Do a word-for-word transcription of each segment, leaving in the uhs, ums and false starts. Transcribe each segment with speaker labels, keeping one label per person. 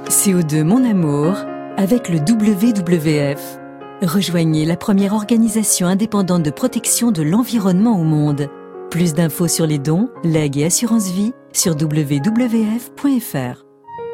Speaker 1: C O deux Mon Amour avec le W W F. Rejoignez la première organisation indépendante de protection de l'environnement au monde. Plus d'infos sur les dons, legs et assurance vie sur w w f point f r.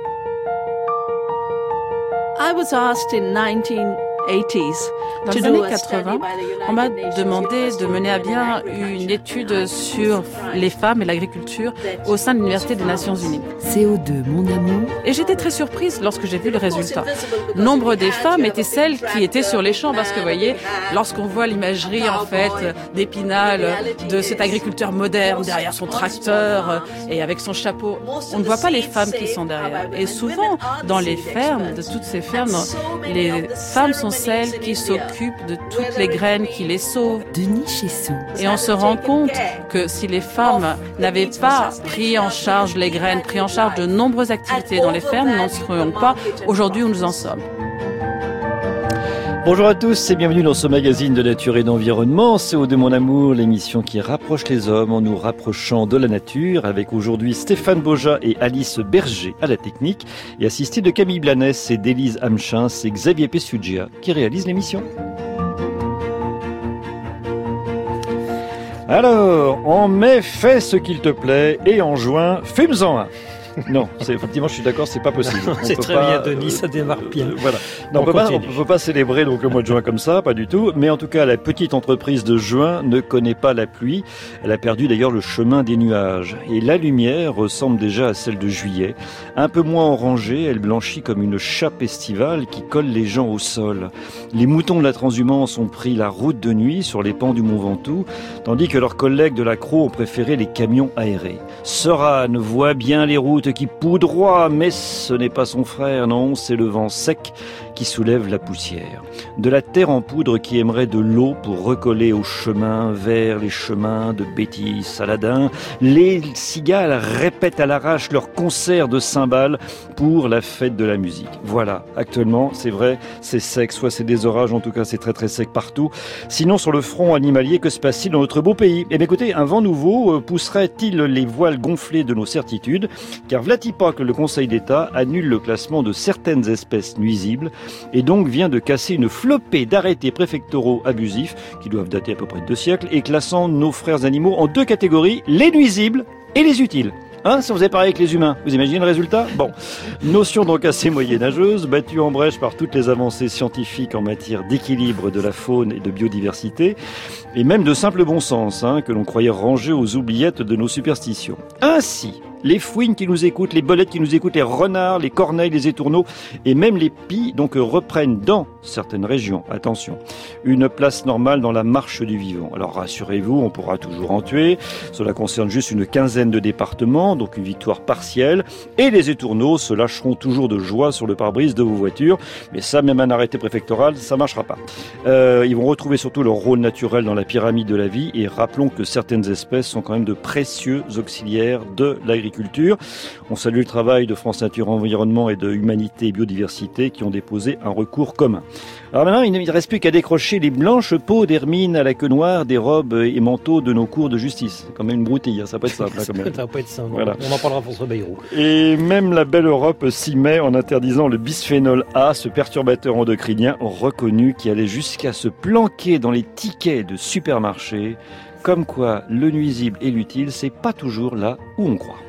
Speaker 2: I was asked in nineteen eighties
Speaker 3: Dans les années quatre-vingts, on m'a demandé de mener à bien une étude sur les femmes et l'agriculture au sein de l'Université des Nations Unies.
Speaker 1: C O deux Mon Amour.
Speaker 3: Et j'étais très surprise lorsque j'ai vu le résultat. Nombre des femmes étaient celles qui étaient sur les champs parce que, vous voyez, lorsqu'on voit l'imagerie, en fait, d'Épinal, de cet agriculteur moderne derrière son tracteur et avec son chapeau, on ne voit pas les femmes qui sont derrière. Et souvent, dans les fermes, de toutes ces fermes, les femmes sont celles qui s'occupent de toutes les graines, qui les sauvent.
Speaker 1: Denis Chessou.
Speaker 3: Et on se rend compte que si les femmes n'avaient pas pris en charge les graines, pris en charge de nombreuses activités dans les fermes, nous n'en serions pas aujourd'hui où nous en sommes.
Speaker 4: Bonjour à tous et bienvenue dans ce magazine de nature et d'environnement, C O deux Mon Amour, l'émission qui rapproche les hommes en nous rapprochant de la nature, avec aujourd'hui Stéphane Boja et Alice Berger à la technique, et assisté de Camille Blanès et d'Élise Amchins et Xavier Pessugia qui réalisent l'émission. Alors, en mai, fais ce qu'il te plaît, et en juin, fume-en un. Non, c'est, effectivement, je suis d'accord, c'est pas possible. On
Speaker 5: c'est
Speaker 4: peut
Speaker 5: très
Speaker 4: pas,
Speaker 5: bien, Denis,
Speaker 4: euh,
Speaker 5: ça démarre bien.
Speaker 4: Euh, voilà. Non, on, on peut pas, on peut pas célébrer donc le mois de juin comme ça, pas du tout. Mais en tout cas, la petite entreprise de juin ne connaît pas la pluie. Elle a perdu d'ailleurs le chemin des nuages. Et la lumière ressemble déjà à celle de juillet. Un peu moins orangée, elle blanchit comme une chape estivale qui colle les gens au sol. Les moutons de la transhumance ont pris la route de nuit sur les pans du Mont Ventoux, tandis que leurs collègues de la Crau ont préféré les camions aérés. Sorane voit bien les routes qui poudroie, mais ce n'est pas son frère, non, c'est le vent sec qui soulève la poussière. De la terre en poudre qui aimerait de l'eau pour recoller au chemin, vers les chemins de Bétis, Saladin. Les cigales répètent à l'arrache leur concert de cymbales pour la fête de la musique. Voilà, actuellement, c'est vrai, c'est sec, soit c'est des orages, en tout cas c'est très très sec partout. Sinon, sur le front animalier, que se passe-t-il dans notre beau pays ? Eh bien écoutez, un vent nouveau pousserait-il les voiles gonflées de nos certitudes ? Car v'là-t-il pas que le Conseil d'État annule le classement de certaines espèces nuisibles et donc vient de casser une flopée d'arrêtés préfectoraux abusifs qui doivent dater à peu près de deux siècles et classant nos frères animaux en deux catégories, les nuisibles et les utiles. Hein, si on faisait pareil avec les humains, vous imaginez le résultat ? Bon, notion donc assez moyenâgeuse, battue en brèche par toutes les avancées scientifiques en matière d'équilibre de la faune et de biodiversité, et même de simple bon sens, hein, que l'on croyait ranger aux oubliettes de nos superstitions. Ainsi, les fouines qui nous écoutent, les belettes qui nous écoutent, les renards, les corneilles, les étourneaux et même les pies donc reprennent dans certaines régions, attention, une place normale dans la marche du vivant. Alors rassurez-vous, on pourra toujours en tuer. Cela concerne juste une quinzaine de départements, donc une victoire partielle. Et les étourneaux se lâcheront toujours de joie sur le pare-brise de vos voitures. Mais ça, même un arrêté préfectoral, ça marchera pas. Euh, ils vont retrouver surtout leur rôle naturel dans la pyramide de la vie. Et rappelons que certaines espèces sont quand même de précieux auxiliaires de l'agriculture. On salue le travail de France Nature Environnement et de Humanité et Biodiversité qui ont déposé un recours commun. Alors maintenant, il ne reste plus qu'à décrocher les blanches peaux d'hermine à la queue noire des robes et manteaux de nos cours de justice. C'est quand même une broutille, hein, ça va pas être simple. Hein, quand même.
Speaker 5: Ça va pas être simple.
Speaker 4: Voilà.
Speaker 5: On en parlera François Bayrou.
Speaker 4: Et même la belle Europe s'y met en interdisant le bisphénol A, ce perturbateur endocrinien reconnu qui allait jusqu'à se planquer dans les tickets de supermarchés. Comme quoi, le nuisible et l'utile, c'est pas toujours là où on croit.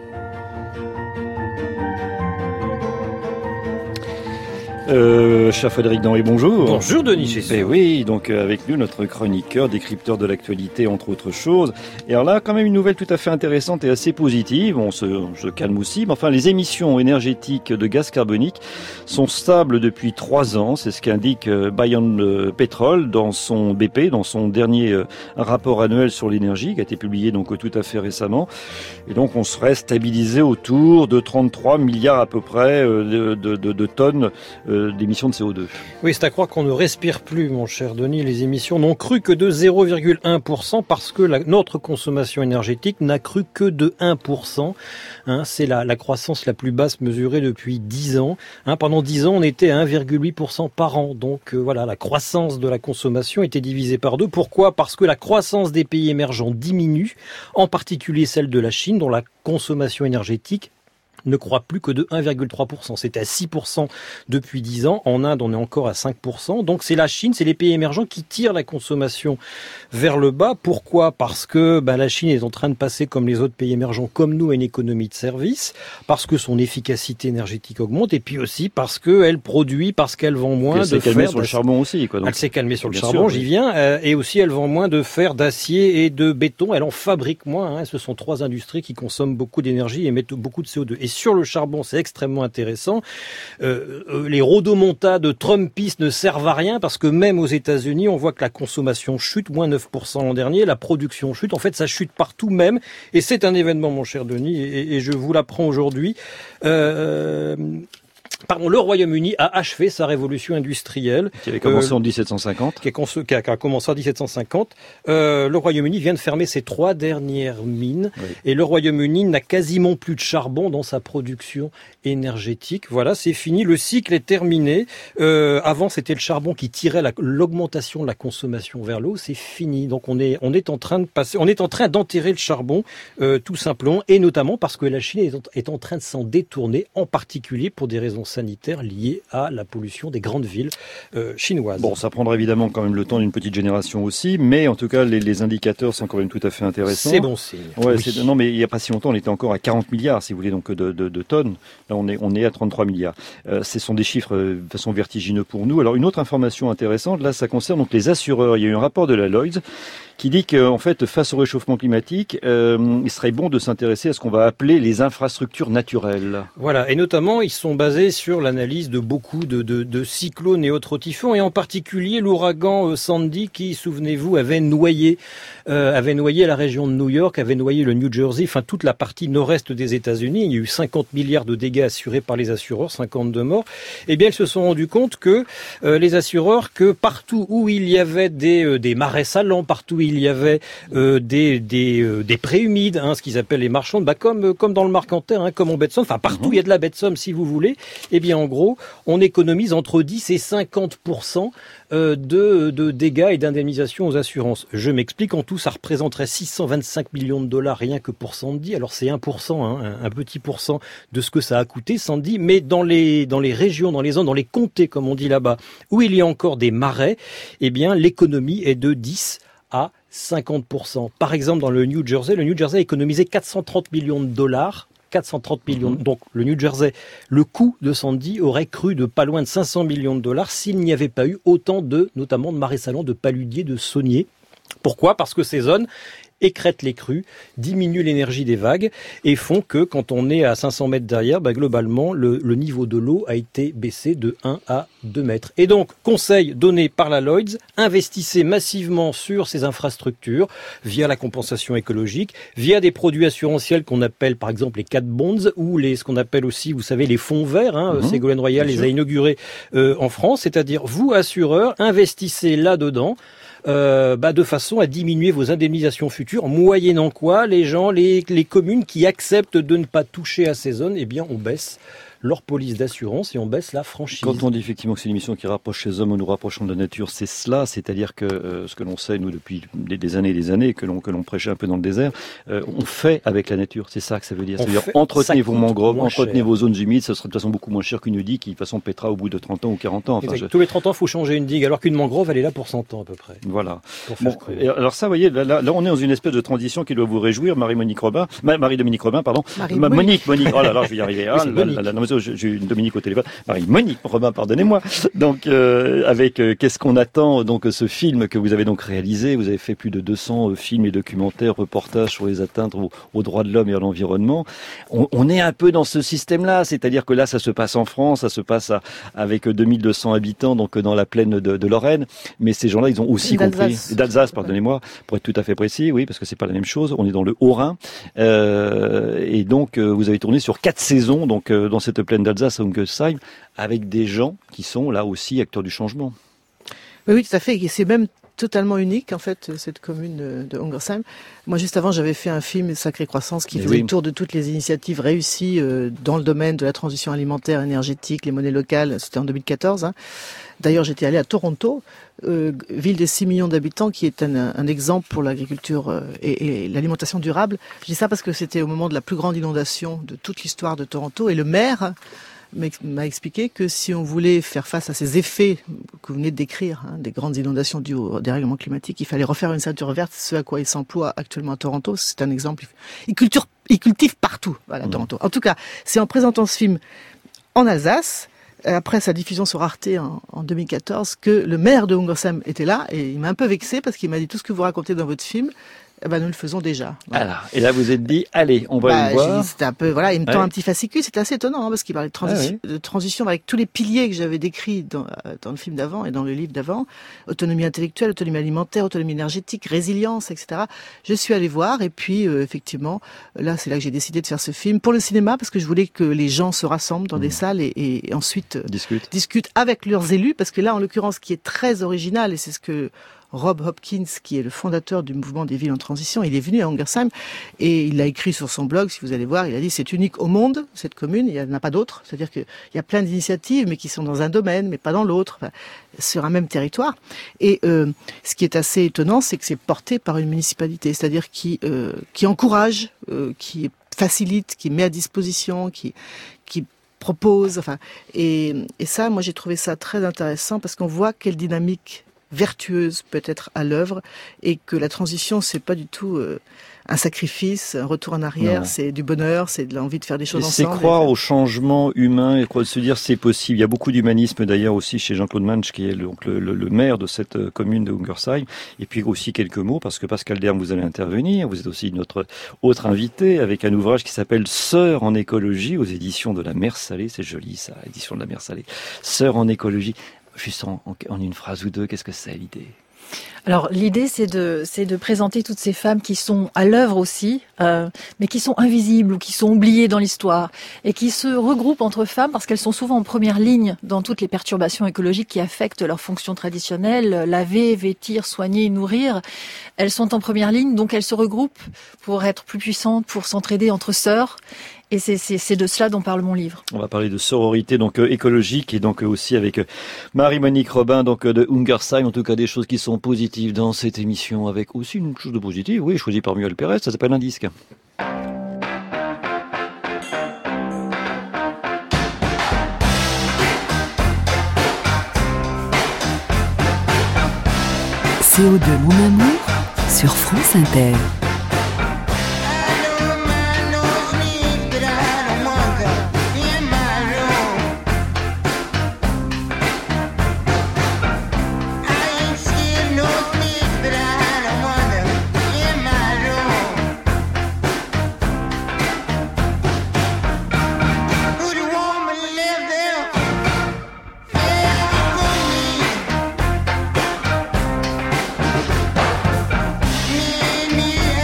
Speaker 4: Euh, cher Frédéric Denry, bonjour.
Speaker 5: Bonjour Denis Chessou.
Speaker 4: Ben oui, donc euh, avec nous notre chroniqueur, décrypteur de l'actualité entre autres choses. Et alors là, quand même une nouvelle tout à fait intéressante et assez positive. On se, on se calme aussi, mais enfin les émissions énergétiques de gaz carbonique sont stables depuis trois ans. C'est ce qu'indique euh, Bayern Petrol dans son B P, dans son dernier euh, rapport annuel sur l'énergie qui a été publié donc tout à fait récemment. Et donc on serait stabilisé autour de trente-trois milliards à peu près euh, de, de, de tonnes euh, d'émissions de C O deux.
Speaker 5: Oui, c'est à croire qu'on ne respire plus, mon cher Denis. Les émissions n'ont cru que de zéro virgule un pour cent parce que la, notre consommation énergétique n'a cru que de un pour cent. Hein, c'est la, la croissance la plus basse mesurée depuis dix ans. Hein, pendant dix ans, on était à un virgule huit pour cent par an. Donc euh, voilà, la croissance de la consommation était divisée par deux. Pourquoi ? Parce que la croissance des pays émergents diminue, en particulier celle de la Chine, dont la consommation énergétique ne croît plus que de un virgule trois pour cent. C'était à six pour cent depuis dix ans. En Inde, on est encore à cinq pour cent. Donc c'est la Chine, c'est les pays émergents qui tirent la consommation vers le bas. Pourquoi ? Parce que ben, la Chine est en train de passer, comme les autres pays émergents, comme nous, à une économie de service, parce que son efficacité énergétique augmente, et puis aussi parce qu'elle produit, parce qu'elle vend moins
Speaker 4: elle
Speaker 5: de
Speaker 4: fer. Elle s'est calmée sur le
Speaker 5: d'acier.
Speaker 4: charbon aussi. Quoi, donc.
Speaker 5: Elle s'est calmée sur le
Speaker 4: Bien
Speaker 5: charbon,
Speaker 4: sûr,
Speaker 5: j'y
Speaker 4: oui.
Speaker 5: viens. Euh, et aussi, elle vend moins de fer, d'acier et de béton. Elle en fabrique moins. Hein. Ce sont trois industries qui consomment beaucoup d'énergie et émettent beaucoup de C O deux. Et sur le charbon, c'est extrêmement intéressant. Euh, euh, les rodomontades trumpistes ne servent à rien parce que même aux États-Unis, on voit que la consommation chute, moins neuf pour cent l'an dernier, la production chute. En fait, ça chute partout même. Et c'est un événement, mon cher Denis, et, et je vous l'apprends aujourd'hui. Euh, Pardon, le Royaume-Uni a achevé sa révolution industrielle.
Speaker 4: Qui avait commencé
Speaker 5: euh,
Speaker 4: en dix-sept cent cinquante.
Speaker 5: Qui a, cons- qui a, qui a commencé en dix-sept cent cinquante. Euh, le Royaume-Uni vient de fermer ses trois dernières mines. Oui. Et le Royaume-Uni n'a quasiment plus de charbon dans sa production énergétique. Voilà, c'est fini. Le cycle est terminé. Euh, avant, c'était le charbon qui tirait la, l'augmentation de la consommation vers le haut. C'est fini. Donc, on est, on est en train de passer, on est en train d'enterrer le charbon, euh, tout simplement. Et notamment parce que la Chine est en, est en train de s'en détourner, en particulier pour des raisons sanitaires liées à la pollution des grandes villes euh, chinoises.
Speaker 4: Bon, ça prendra évidemment quand même le temps d'une petite génération aussi, mais en tout cas, les, les indicateurs sont quand même tout à fait intéressants.
Speaker 5: C'est bon signe.
Speaker 4: Ouais,
Speaker 5: oui.
Speaker 4: c'est, non, mais il n'y a pas si longtemps, on était encore à quarante milliards, si vous voulez, donc de, de, de tonnes. Là, on est, on est à trente-trois milliards. Euh, ce sont des chiffres euh, de façon vertigineux pour nous. Alors, une autre information intéressante, là, ça concerne donc les assureurs. Il y a eu un rapport de la Lloyds qui dit qu'en fait, face au réchauffement climatique, euh, il serait bon de s'intéresser à ce qu'on va appeler les infrastructures naturelles.
Speaker 5: Voilà, et notamment, ils sont basés sur l'analyse de beaucoup de, de, de cyclones et autres typhons, et en particulier l'ouragan Sandy qui, souvenez-vous, avait noyé, euh, avait noyé la région de New York, avait noyé le New Jersey, enfin toute la partie nord-est des États-Unis. Il y a eu cinquante milliards de dégâts assurés par les assureurs, cinquante-deux morts. Eh bien, ils se sont rendus compte que euh, les assureurs, que partout où il y avait des, euh, des marais salants, partout où il y avait euh, des, des, euh, des prés humides, hein, ce qu'ils appellent les marchands, bah, comme, comme dans le Marcanterre, hein, comme en baie de Somme, enfin partout où il y a de la baie de Somme, si vous voulez, eh bien en gros, on économise entre dix et cinquante pour cent de, de dégâts et d'indemnisation aux assurances. Je m'explique, en tout, ça représenterait six cent vingt-cinq millions de dollars rien que pour Sandy. Alors c'est un pour cent, hein, un, un petit pourcent de ce que ça a coûté, Sandy, mais dans les, dans les régions, dans les zones, dans les comtés, comme on dit là-bas, où il y a encore des marais, eh bien l'économie est de dix à cinquante pour cent. Par exemple, dans le New Jersey, le New Jersey a économisé quatre cent trente millions de dollars. quatre cent trente millions. Donc, le New Jersey, le coût de Sandy aurait cru de pas loin de cinq cents millions de dollars s'il n'y avait pas eu autant de, notamment de marais salants, de paludiers, de sauniers. Pourquoi ? Parce que ces zones écrètent les crues, diminuent l'énergie des vagues et font que quand on est à cinq cents mètres derrière, bah, globalement, le, le niveau de l'eau a été baissé de un à deux mètres. Et donc, conseil donné par la Lloyds, investissez massivement sur ces infrastructures via la compensation écologique, via des produits assurantiels qu'on appelle par exemple les cat bonds ou les, ce qu'on appelle aussi, vous savez, les fonds verts. Hein, mmh, Ségolène Royal les a inaugurés euh, en France, c'est-à-dire vous, assureurs, investissez là-dedans. Euh, bah, de façon à diminuer vos indemnisations futures, moyennant quoi les gens, les, les communes qui acceptent de ne pas toucher à ces zones, eh bien on baisse leur police d'assurance et on baisse la franchise.
Speaker 4: Quand on dit effectivement que c'est une émission qui rapproche les hommes ou nous rapprochons de la nature, c'est cela, c'est-à-dire que euh, ce que l'on sait, nous, depuis des, des années et des années, que l'on, que l'on prêchait un peu dans le désert, euh, on fait avec la nature, c'est ça que ça veut dire. Ça veut dire entretenez vos mangroves, entretenez vos zones humides, ça sera de toute façon beaucoup moins cher qu'une digue qui de toute façon pètera au bout de trente ans ou quarante ans. Enfin, je...
Speaker 5: Tous les trente ans, il faut changer une digue, alors qu'une mangrove, elle est là pour cent ans à peu près.
Speaker 4: Voilà. Bon, et alors ça, vous voyez, là, là, là, on est dans une espèce de transition qui doit vous réjouir, Marie-Monique Robin, Marie-Dominique Robin, pardon.
Speaker 3: Marie-Monique.
Speaker 4: Monique, Monique, oh là là, je vais y arriver. Ah, oui, là, là, là, non, mais j'ai une Dominique au téléphone. Marie-Monique Robin, pardonnez-moi. Donc, euh, avec euh, qu'est-ce qu'on attend, donc ce film que vous avez donc réalisé, vous avez fait plus de deux cents euh, films et documentaires, reportages sur les atteintes aux, aux droits de l'homme et à l'environnement. On, on est un peu dans ce système-là, c'est-à-dire que là, ça se passe en France, ça se passe à, avec deux mille deux cents habitants, donc dans la plaine de, de Lorraine. Mais ces gens-là, ils ont aussi compris. D'Alsace, pardonnez-moi, pour être tout à fait précis, oui, parce que c'est pas la même chose. On est dans le Haut-Rhin, euh, et donc euh, vous avez tourné sur quatre saisons, donc euh, dans cette plaine d'Alsace, à Unkesheim, avec des gens qui sont là aussi acteurs du changement.
Speaker 2: Oui, oui, tout à fait. Et c'est même totalement unique, en fait, cette commune de Ungersheim. Moi, juste avant, j'avais fait un film, Sacrée Croissance, qui Mais faisait oui. le tour de toutes les initiatives réussies euh, dans le domaine de la transition alimentaire, énergétique, les monnaies locales. C'était en deux mille quatorze. Hein. D'ailleurs, j'étais allé à Toronto, euh, ville de six millions d'habitants, qui est un, un exemple pour l'agriculture euh, et, et l'alimentation durable. Je dis ça parce que c'était au moment de la plus grande inondation de toute l'histoire de Toronto, et le maire m'a expliqué que si on voulait faire face à ces effets que vous venez de décrire, hein, des grandes inondations dues au dérèglement climatique, il fallait refaire une ceinture verte, ce à quoi il s'emploie actuellement à Toronto. C'est un exemple. Il cultive, il cultive partout, voilà, mmh. Toronto. En tout cas, c'est en présentant ce film en Alsace, après sa diffusion sur Arte en, en deux mille quatorze, que le maire de Ungersheim était là, et il m'a un peu vexé parce qu'il m'a dit tout ce que vous racontez dans votre film, eh ben, nous le faisons déjà. Voilà. Alors,
Speaker 4: et là, vous êtes dit, allez, on va bah, le voir.
Speaker 2: C'était un peu, voilà, il me tend ouais. un petit fascicule. C'était assez étonnant, hein, parce qu'il parlait de transition, ah, oui. de transition avec tous les piliers que j'avais décrits dans, dans le film d'avant et dans le livre d'avant. Autonomie intellectuelle, autonomie alimentaire, autonomie énergétique, résilience, et cetera. Je suis allée voir, et puis, euh, effectivement, là, c'est là que j'ai décidé de faire ce film pour le cinéma, parce que je voulais que les gens se rassemblent dans mmh. des salles et, et ensuite
Speaker 4: Discute.
Speaker 2: discutent avec leurs élus, parce que là, en l'occurrence, ce qui est très original, et c'est ce que Rob Hopkins, qui est le fondateur du mouvement des villes en transition, il est venu à Ungersheim et il a écrit sur son blog, si vous allez voir, il a dit c'est unique au monde, cette commune, il n'y en a pas d'autres. C'est-à-dire qu'il y a plein d'initiatives, mais qui sont dans un domaine, mais pas dans l'autre, enfin, sur un même territoire. Et euh, ce qui est assez étonnant, c'est que c'est porté par une municipalité, c'est-à-dire qui, euh, qui encourage, euh, qui facilite, qui met à disposition, qui, qui propose. Enfin, et, et ça, moi j'ai trouvé ça très intéressant parce qu'on voit quelle dynamique vertueuse peut être à l'œuvre et que la transition c'est pas du tout euh, un sacrifice, un retour en arrière, non. c'est du bonheur, c'est de l'envie de faire des choses et ensemble.
Speaker 4: C'est croire et... au changement humain et se dire c'est possible. Il y a beaucoup d'humanisme d'ailleurs aussi chez Jean-Claude Manche qui est le, donc le, le, le maire de cette commune de Ungersheim. Et puis aussi quelques mots parce que Pascal Derme vous allez intervenir. Vous êtes aussi notre autre invité avec un ouvrage qui s'appelle Sœurs en écologie aux éditions de la Mer Salée. C'est joli ça, édition de la Mer Salée. Sœurs en écologie. Juste en, en, en une phrase ou deux, qu'est-ce que c'est l'idée ?
Speaker 6: Alors l'idée c'est de c'est de présenter toutes ces femmes qui sont à l'œuvre aussi, euh, mais qui sont invisibles ou qui sont oubliées dans l'histoire et qui se regroupent entre femmes parce qu'elles sont souvent en première ligne dans toutes les perturbations écologiques qui affectent leurs fonctions traditionnelles, laver, vêtir, soigner, nourrir. Elles sont en première ligne, donc elles se regroupent pour être plus puissantes, pour s'entraider entre sœurs. Et c'est, c'est, c'est de cela dont parle mon livre.
Speaker 4: On va parler de sororité donc euh, écologique et donc euh, aussi avec euh, Marie-Monique Robin donc euh, de Ungersheim. En tout cas des choses qui sont positives dans cette émission avec aussi une chose de positive. Oui, choisi par Muriel Pérez, ça s'appelle un disque.
Speaker 1: C O deux Mon Amour sur France Inter.
Speaker 7: Me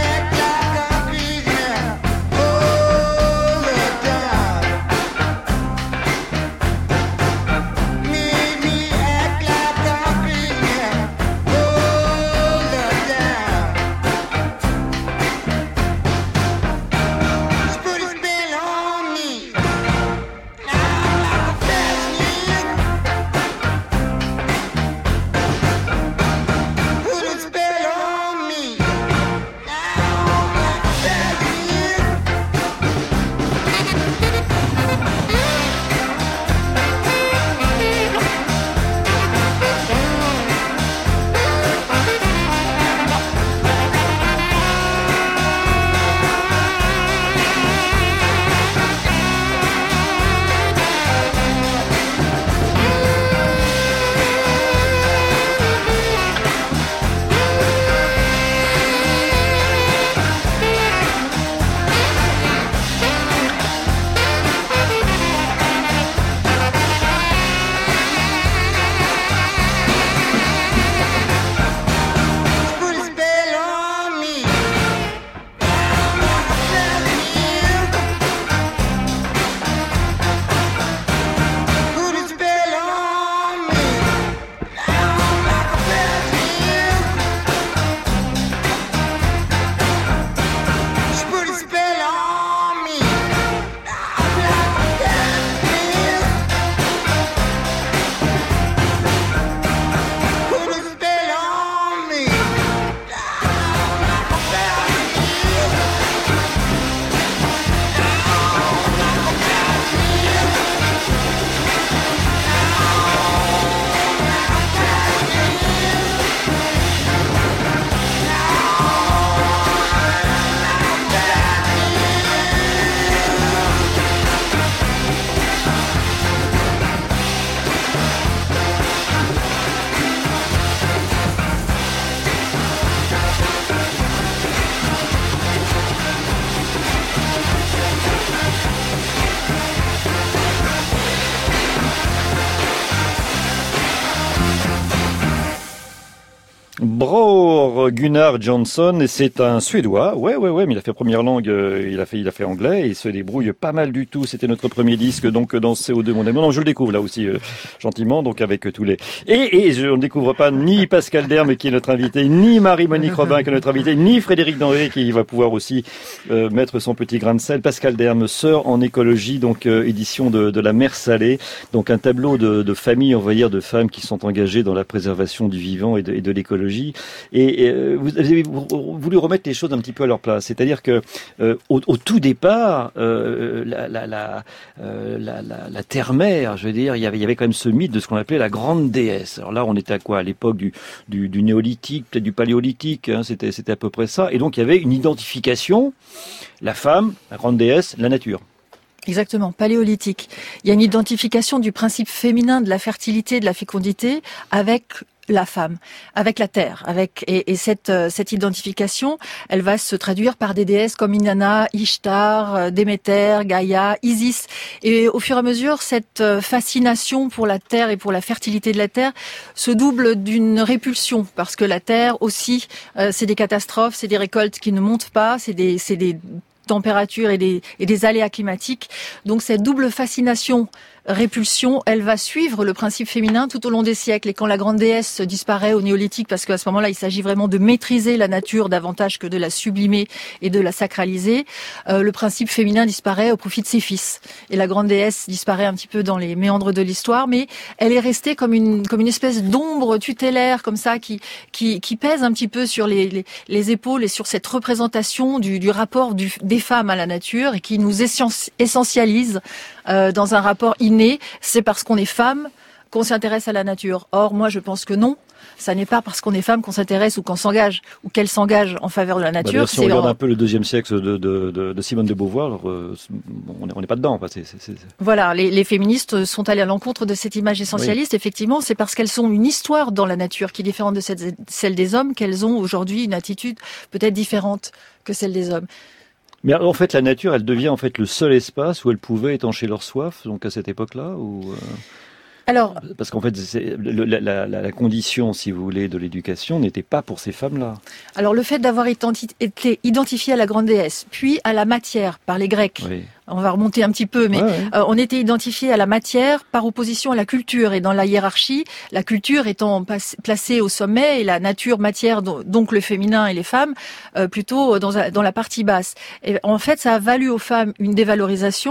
Speaker 4: Bror Gunnar Jansson, c'est un Suédois. Ouais, ouais, ouais, mais il a fait première langue, euh, il a fait, il a fait anglais, et il se débrouille pas mal du tout. C'était notre premier disque, donc, dans C O deux Mondial. Non, je le découvre là aussi, euh, gentiment, donc avec euh, tous les... Et, et je ne découvre pas ni Pascal Derme, qui est notre invité, ni Marie-Monique Robin, qui est notre invité, ni Frédéric Denré, qui va pouvoir aussi euh, mettre son petit grain de sel. Pascal Derme, Sœurs en écologie, donc euh, édition de, de la Mer Salée, donc un tableau de, de familles, on va dire, de femmes qui sont engagées dans la préservation du vivant et de, et de l'écologie. Et, et euh, vous avez voulu remettre les choses un petit peu à leur place, c'est-à-dire que euh, au, au tout départ, euh, la, la, la, euh, la, la, la terre-mère, je veux dire, il y avait, il y avait quand même ce mythe de ce qu'on appelait la grande déesse. Alors là, on était à quoi? À l'époque du, du, du néolithique, peut-être du paléolithique, hein, c'était, c'était à peu près ça. Et donc il y avait une identification, la femme, la grande déesse, la nature.
Speaker 6: Exactement, paléolithique. Il y a une identification du principe féminin de la fertilité, de la fécondité avec la femme, avec la terre, avec et, et cette euh, cette identification, elle va se traduire par des déesses comme Inanna, Ishtar, Déméter, Gaïa, Isis. Et au fur et à mesure, cette fascination pour la terre et pour la fertilité de la terre se double d'une répulsion, parce que la terre aussi, euh, c'est des catastrophes, c'est des récoltes qui ne montent pas, c'est des c'est des températures et des et des aléas climatiques. Donc cette double fascination répulsion, elle va suivre le principe féminin tout au long des siècles. Et quand la grande déesse disparaît au néolithique, parce qu'à ce moment-là, il s'agit vraiment de maîtriser la nature davantage que de la sublimer et de la sacraliser, euh, le principe féminin disparaît au profit de ses fils. Et la grande déesse disparaît un petit peu dans les méandres de l'histoire, mais elle est restée comme une comme une espèce d'ombre tutélaire, comme ça, qui qui, qui pèse un petit peu sur les, les, les épaules et sur cette représentation du, du rapport du, des femmes à la nature, et qui nous essentialise euh, dans un rapport inné. C'est parce qu'on est femme qu'on s'intéresse à la nature. Or, moi, je pense que non. Ça n'est pas parce qu'on est femme qu'on s'intéresse ou qu'on s'engage ou qu'elle s'engage en faveur de la nature.
Speaker 4: Bah, si on regarde un peu le deuxième siècle de, de, de, de Simone de Beauvoir, alors, euh, on n'est pas dedans. C'est, c'est, c'est...
Speaker 6: Voilà, les, les féministes sont allées à l'encontre de cette image essentialiste. Oui. Effectivement, c'est parce qu'elles ont une histoire dans la nature qui est différente de cette, celle des hommes qu'elles ont aujourd'hui une attitude peut-être différente que celle des hommes.
Speaker 4: Mais en fait, la nature, elle devient en fait le seul espace où elles pouvaient étancher leur soif, donc à cette époque-là, ou euh...
Speaker 6: Alors,
Speaker 4: parce qu'en fait, c'est, le, la, la, la condition, si vous voulez, de l'éducation n'était pas pour ces femmes-là.
Speaker 6: Alors, le fait d'avoir été identifié à la grande déesse, puis à la matière par les Grecs. Oui. On va remonter un petit peu, mais ouais, ouais. Euh, on était identifié à la matière par opposition à la culture. Et dans la hiérarchie, la culture étant placée au sommet et la nature, matière, donc le féminin et les femmes, euh, plutôt dans, dans la partie basse. Et en fait, ça a valu aux femmes une dévalorisation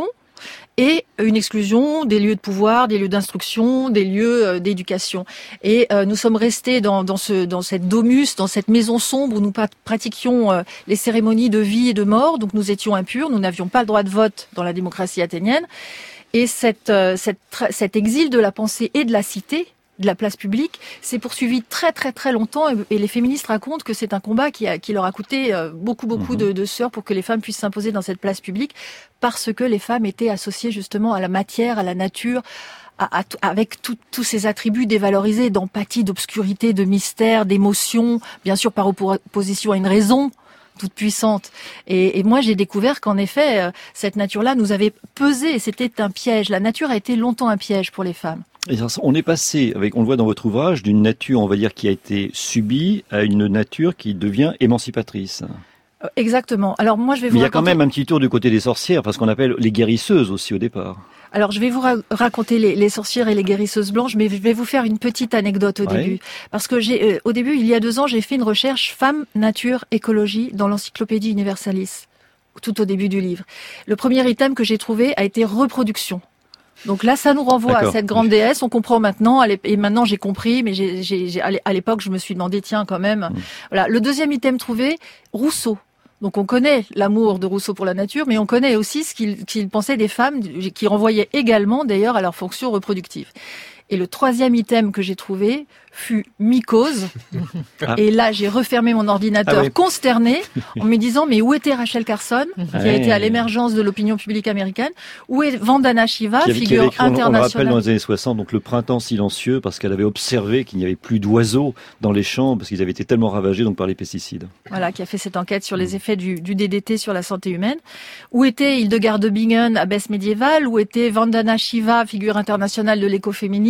Speaker 6: et une exclusion des lieux de pouvoir, des lieux d'instruction, des lieux euh, d'éducation. Et euh, nous sommes restés dans, dans, ce, dans cette domus, dans cette maison sombre où nous pratiquions euh, les cérémonies de vie et de mort. Donc nous étions impurs, nous n'avions pas le droit de vote dans la démocratie athénienne. Et cette, euh, cette, cet exil de la pensée et de la cité, de la place publique, s'est poursuivi très très très longtemps, et les féministes racontent que c'est un combat qui, a, qui leur a coûté beaucoup beaucoup mmh. de, de sœurs pour que les femmes puissent s'imposer dans cette place publique, parce que les femmes étaient associées justement à la matière, à la nature, à, à, avec tous ces attributs dévalorisés d'empathie, d'obscurité, de mystère, d'émotion, bien sûr par opposition à une raison toute puissante. Et, et moi, j'ai découvert qu'en effet, euh, cette nature-là nous avait pesé, c'était un piège. La nature a été longtemps un piège pour les femmes.
Speaker 4: Et on est passé, avec, on le voit dans votre ouvrage, d'une nature, on va dire, qui a été subie à une nature qui devient émancipatrice.
Speaker 6: Exactement. Alors moi, je vais vous
Speaker 4: Mais il y a
Speaker 6: raconter...
Speaker 4: quand même un petit tour du côté des sorcières, parce qu'on appelle les guérisseuses aussi au départ.
Speaker 6: Alors, je vais vous ra- raconter les, les sorcières et les guérisseuses blanches, mais je vais vous faire une petite anecdote au ouais. début. Parce que j'ai, euh, au début, il y a deux ans, j'ai fait une recherche Femmes, Nature, Écologie dans l'Encyclopédie Universalis, tout au début du livre. Le premier item que j'ai trouvé a été reproduction. Donc là, ça nous renvoie D'accord. à cette grande déesse. On comprend maintenant, et maintenant j'ai compris, mais j'ai, j'ai, j'ai, à l'époque, je me suis demandé, tiens, quand même. Mmh. Voilà. Le deuxième item trouvé, Rousseau. Donc on connaît l'amour de Rousseau pour la nature, mais on connaît aussi ce qu'il, qu'il pensait des femmes, qui renvoyait également d'ailleurs à leur fonction reproductive. Et le troisième item que j'ai trouvé fut mycose. Ah. Et là, j'ai refermé mon ordinateur ah oui. consterné en me disant, mais où était Rachel Carson, qui a été à l'émergence de l'opinion publique américaine? Où est Vandana Shiva,
Speaker 4: qui avait,
Speaker 6: figure
Speaker 4: qui avait écrit,
Speaker 6: internationale?
Speaker 4: On le rappelle dans les années soixante, donc le printemps silencieux, parce qu'elle avait observé qu'il n'y avait plus d'oiseaux dans les champs, parce qu'ils avaient été tellement ravagés donc par les pesticides.
Speaker 6: Voilà, qui a fait cette enquête sur les effets du, du D D T sur la santé humaine. Où était Hildegard de Bingen, abbesse médiévale? Où était Vandana Shiva, figure internationale de l'écoféminisme?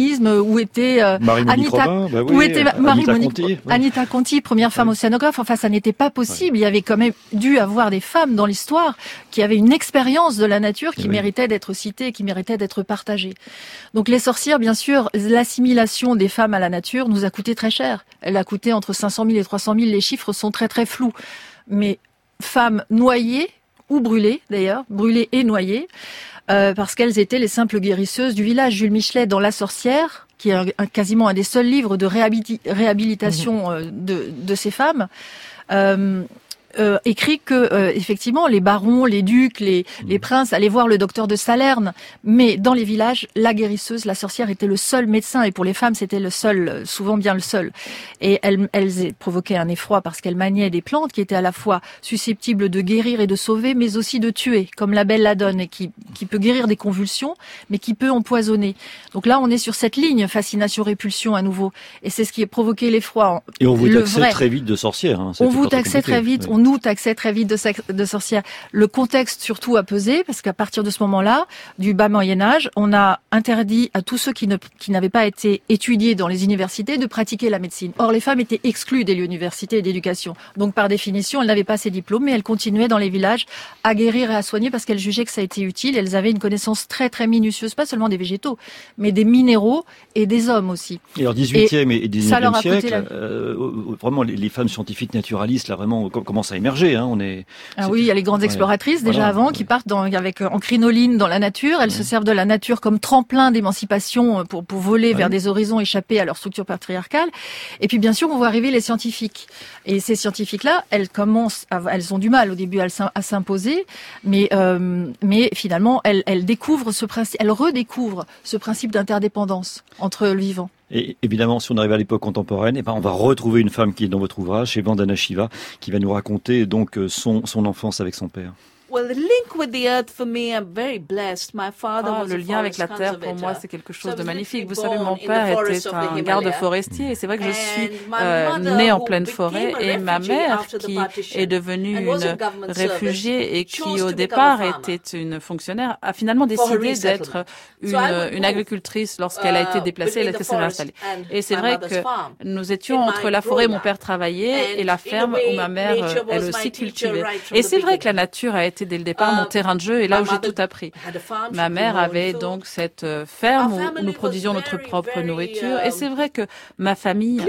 Speaker 6: féminisme, où était euh,
Speaker 4: Anita, bah oui,
Speaker 6: où était Marie-Monique
Speaker 4: Conti, oui.
Speaker 6: Anita Conti, première femme oui. océanographe. Enfin, ça n'était pas possible. Oui. Il y avait quand même dû avoir des femmes dans l'histoire qui avaient une expérience de la nature qui oui. méritait d'être citée, qui méritait d'être partagée. Donc les sorcières, bien sûr, l'assimilation des femmes à la nature nous a coûté très cher. Elle a coûté entre cinq cent mille et trois cent mille. Les chiffres sont très très flous. Mais femmes noyées ou brûlées, d'ailleurs, brûlées et noyées, euh, parce qu'elles étaient les simples guérisseuses du village. Jules Michelet, dans La Sorcière, qui est un, un, quasiment un des seuls livres de réhabili- réhabilitation euh, de, de ces femmes, euh, Euh, écrit que euh, effectivement les barons, les ducs, les, les princes allaient voir le docteur de Salerne, mais dans les villages, la guérisseuse, la sorcière était le seul médecin, et pour les femmes c'était le seul, souvent bien le seul. Et elles, elles provoquaient un effroi parce qu'elles maniaient des plantes qui étaient à la fois susceptibles de guérir et de sauver, mais aussi de tuer, comme la belladone, qui, qui peut guérir des convulsions, mais qui peut empoisonner. Donc là, on est sur cette ligne fascination-répulsion à nouveau, et c'est ce qui a provoqué l'effroi.
Speaker 4: Et on vous taxait très vite de sorcière. Hein,
Speaker 6: on vous taxait très vite. Oui. On nous taxait très vite de, de sorcières. Le contexte surtout a pesé, parce qu'à partir de ce moment-là, du bas Moyen-Âge, on a interdit à tous ceux qui, ne, qui n'avaient pas été étudiés dans les universités de pratiquer la médecine. Or, les femmes étaient exclues des lieux d'université et d'éducation. Donc, par définition, elles n'avaient pas ces diplômes, mais elles continuaient dans les villages à guérir et à soigner parce qu'elles jugeaient que ça a été utile. Elles avaient une connaissance très, très minutieuse, pas seulement des végétaux, mais des minéraux et des hommes aussi.
Speaker 4: Et alors, dix-huitième et, et dix-neuvième siècle, la... euh, vraiment, les, les femmes scientifiques naturalistes, là, vraiment, commencent à émerger. Hein, on est,
Speaker 6: ah oui, il y a les grandes exploratrices ouais, déjà voilà, avant ouais. qui partent dans, avec en crinoline dans la nature. Elles ouais. se servent de la nature comme tremplin d'émancipation pour pour voler ouais. vers des horizons échappés à leur structure patriarcale. Et puis bien sûr, on voit arriver les scientifiques. Et ces scientifiques-là, elles commencent, à, elles ont du mal au début à, à s'imposer, mais euh, mais finalement, elles, elles découvrent ce principe, elles redécouvrent ce principe d'interdépendance entre le vivant.
Speaker 4: Et évidemment, si on arrive à l'époque contemporaine, eh ben, on va retrouver une femme qui est dans votre ouvrage, chez Vandana Shiva, qui va nous raconter donc son, son enfance avec son père.
Speaker 3: Well, the link with the earth for me, I'm very blessed. My father ah, was le lien avec la terre pour moi c'est quelque chose de magnifique. Vous savez, mon père était un garde forestier et c'est vrai que je suis euh, née en pleine forêt et ma mère qui est devenue une réfugiée et qui au départ était une fonctionnaire a finalement décidé d'être une, une agricultrice lorsqu'elle a été déplacée et qu'elle s'est installée. Et c'est vrai que nous étions entre la forêt où mon père travaillait et la ferme où ma mère elle aussi cultivait. Et c'est vrai que la nature a été dès le départ mon terrain de jeu et là où j'ai tout appris. Ma mère avait donc cette ferme où nous produisions notre propre nourriture et c'est vrai que ma famille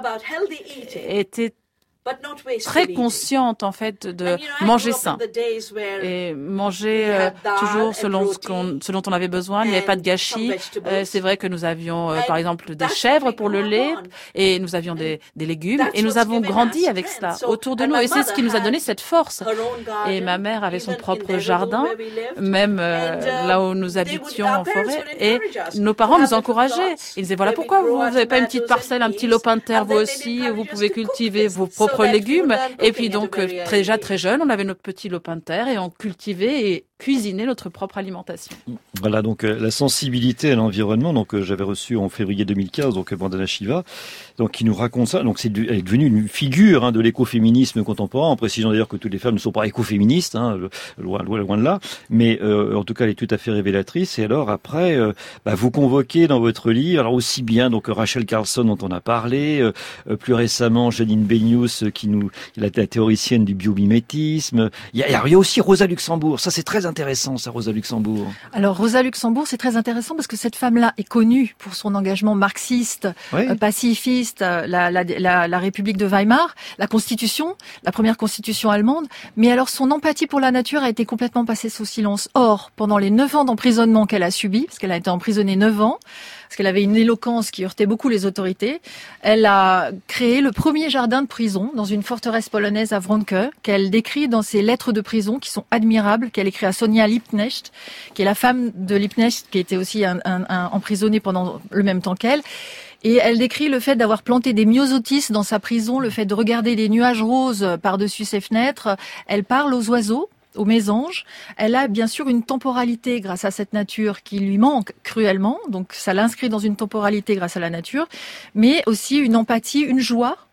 Speaker 3: était très consciente en fait de manger sain et manger euh, toujours selon ce, qu'on, ce dont on avait besoin. Il n'y avait pas de gâchis. Euh, c'est vrai que nous avions euh, par exemple des chèvres pour le lait et nous avions des, des légumes et nous avons grandi avec cela autour de nous et c'est ce qui nous a donné cette force. Et ma mère avait son propre jardin, même euh, là où nous habitions en forêt et nos parents nous encourageaient. Ils disaient voilà pourquoi vous n'avez pas une petite parcelle, un petit lopin de terre vous aussi, où vous pouvez cultiver vos propres légumes et puis donc euh, très, déjà très jeune on avait notre petit lopin de terre et on cultivait et cuisiner notre propre alimentation.
Speaker 4: Voilà donc euh, la sensibilité à l'environnement donc euh, j'avais reçu en février deux mille quinze donc Vandana Shiva donc qui nous raconte ça donc c'est elle est devenue une figure hein, de l'écoféminisme contemporain en précisant d'ailleurs que toutes les femmes ne sont pas écoféministes hein, loin, loin loin de là mais euh, en tout cas elle est tout à fait révélatrice et alors après euh, bah, vous convoquez dans votre livre alors aussi bien donc Rachel Carlson dont on a parlé euh, plus récemment Janine Benyus qui nous la, la théoricienne du biomimétisme il y a, il y a aussi Rosa Luxembourg ça c'est très intéressant, ça, Rosa Luxembourg.
Speaker 6: Alors, Rosa Luxembourg, c'est très intéressant parce que cette femme-là est connue pour son engagement marxiste, oui. euh, pacifiste, euh, la, la, la, la République de Weimar, la Constitution, la première Constitution allemande. Mais alors, son empathie pour la nature a été complètement passée sous silence. Or, pendant les neuf ans d'emprisonnement qu'elle a subi, parce qu'elle a été emprisonnée neuf ans, parce qu'elle avait une éloquence qui heurtait beaucoup les autorités, elle a créé le premier jardin de prison dans une forteresse polonaise à Wronke, qu'elle décrit dans ses lettres de prison qui sont admirables, qu'elle écrit à Sonia Liebknecht, qui est la femme de Liebknecht, qui était aussi un, un, un emprisonné pendant le même temps qu'elle. Et elle décrit le fait d'avoir planté des myosotis dans sa prison, le fait de regarder des nuages roses par-dessus ses fenêtres. Elle parle aux oiseaux, aux mésanges. Elle a bien sûr une temporalité grâce à cette nature qui lui manque cruellement, donc ça l'inscrit dans une temporalité grâce à la nature, mais aussi une empathie, une joie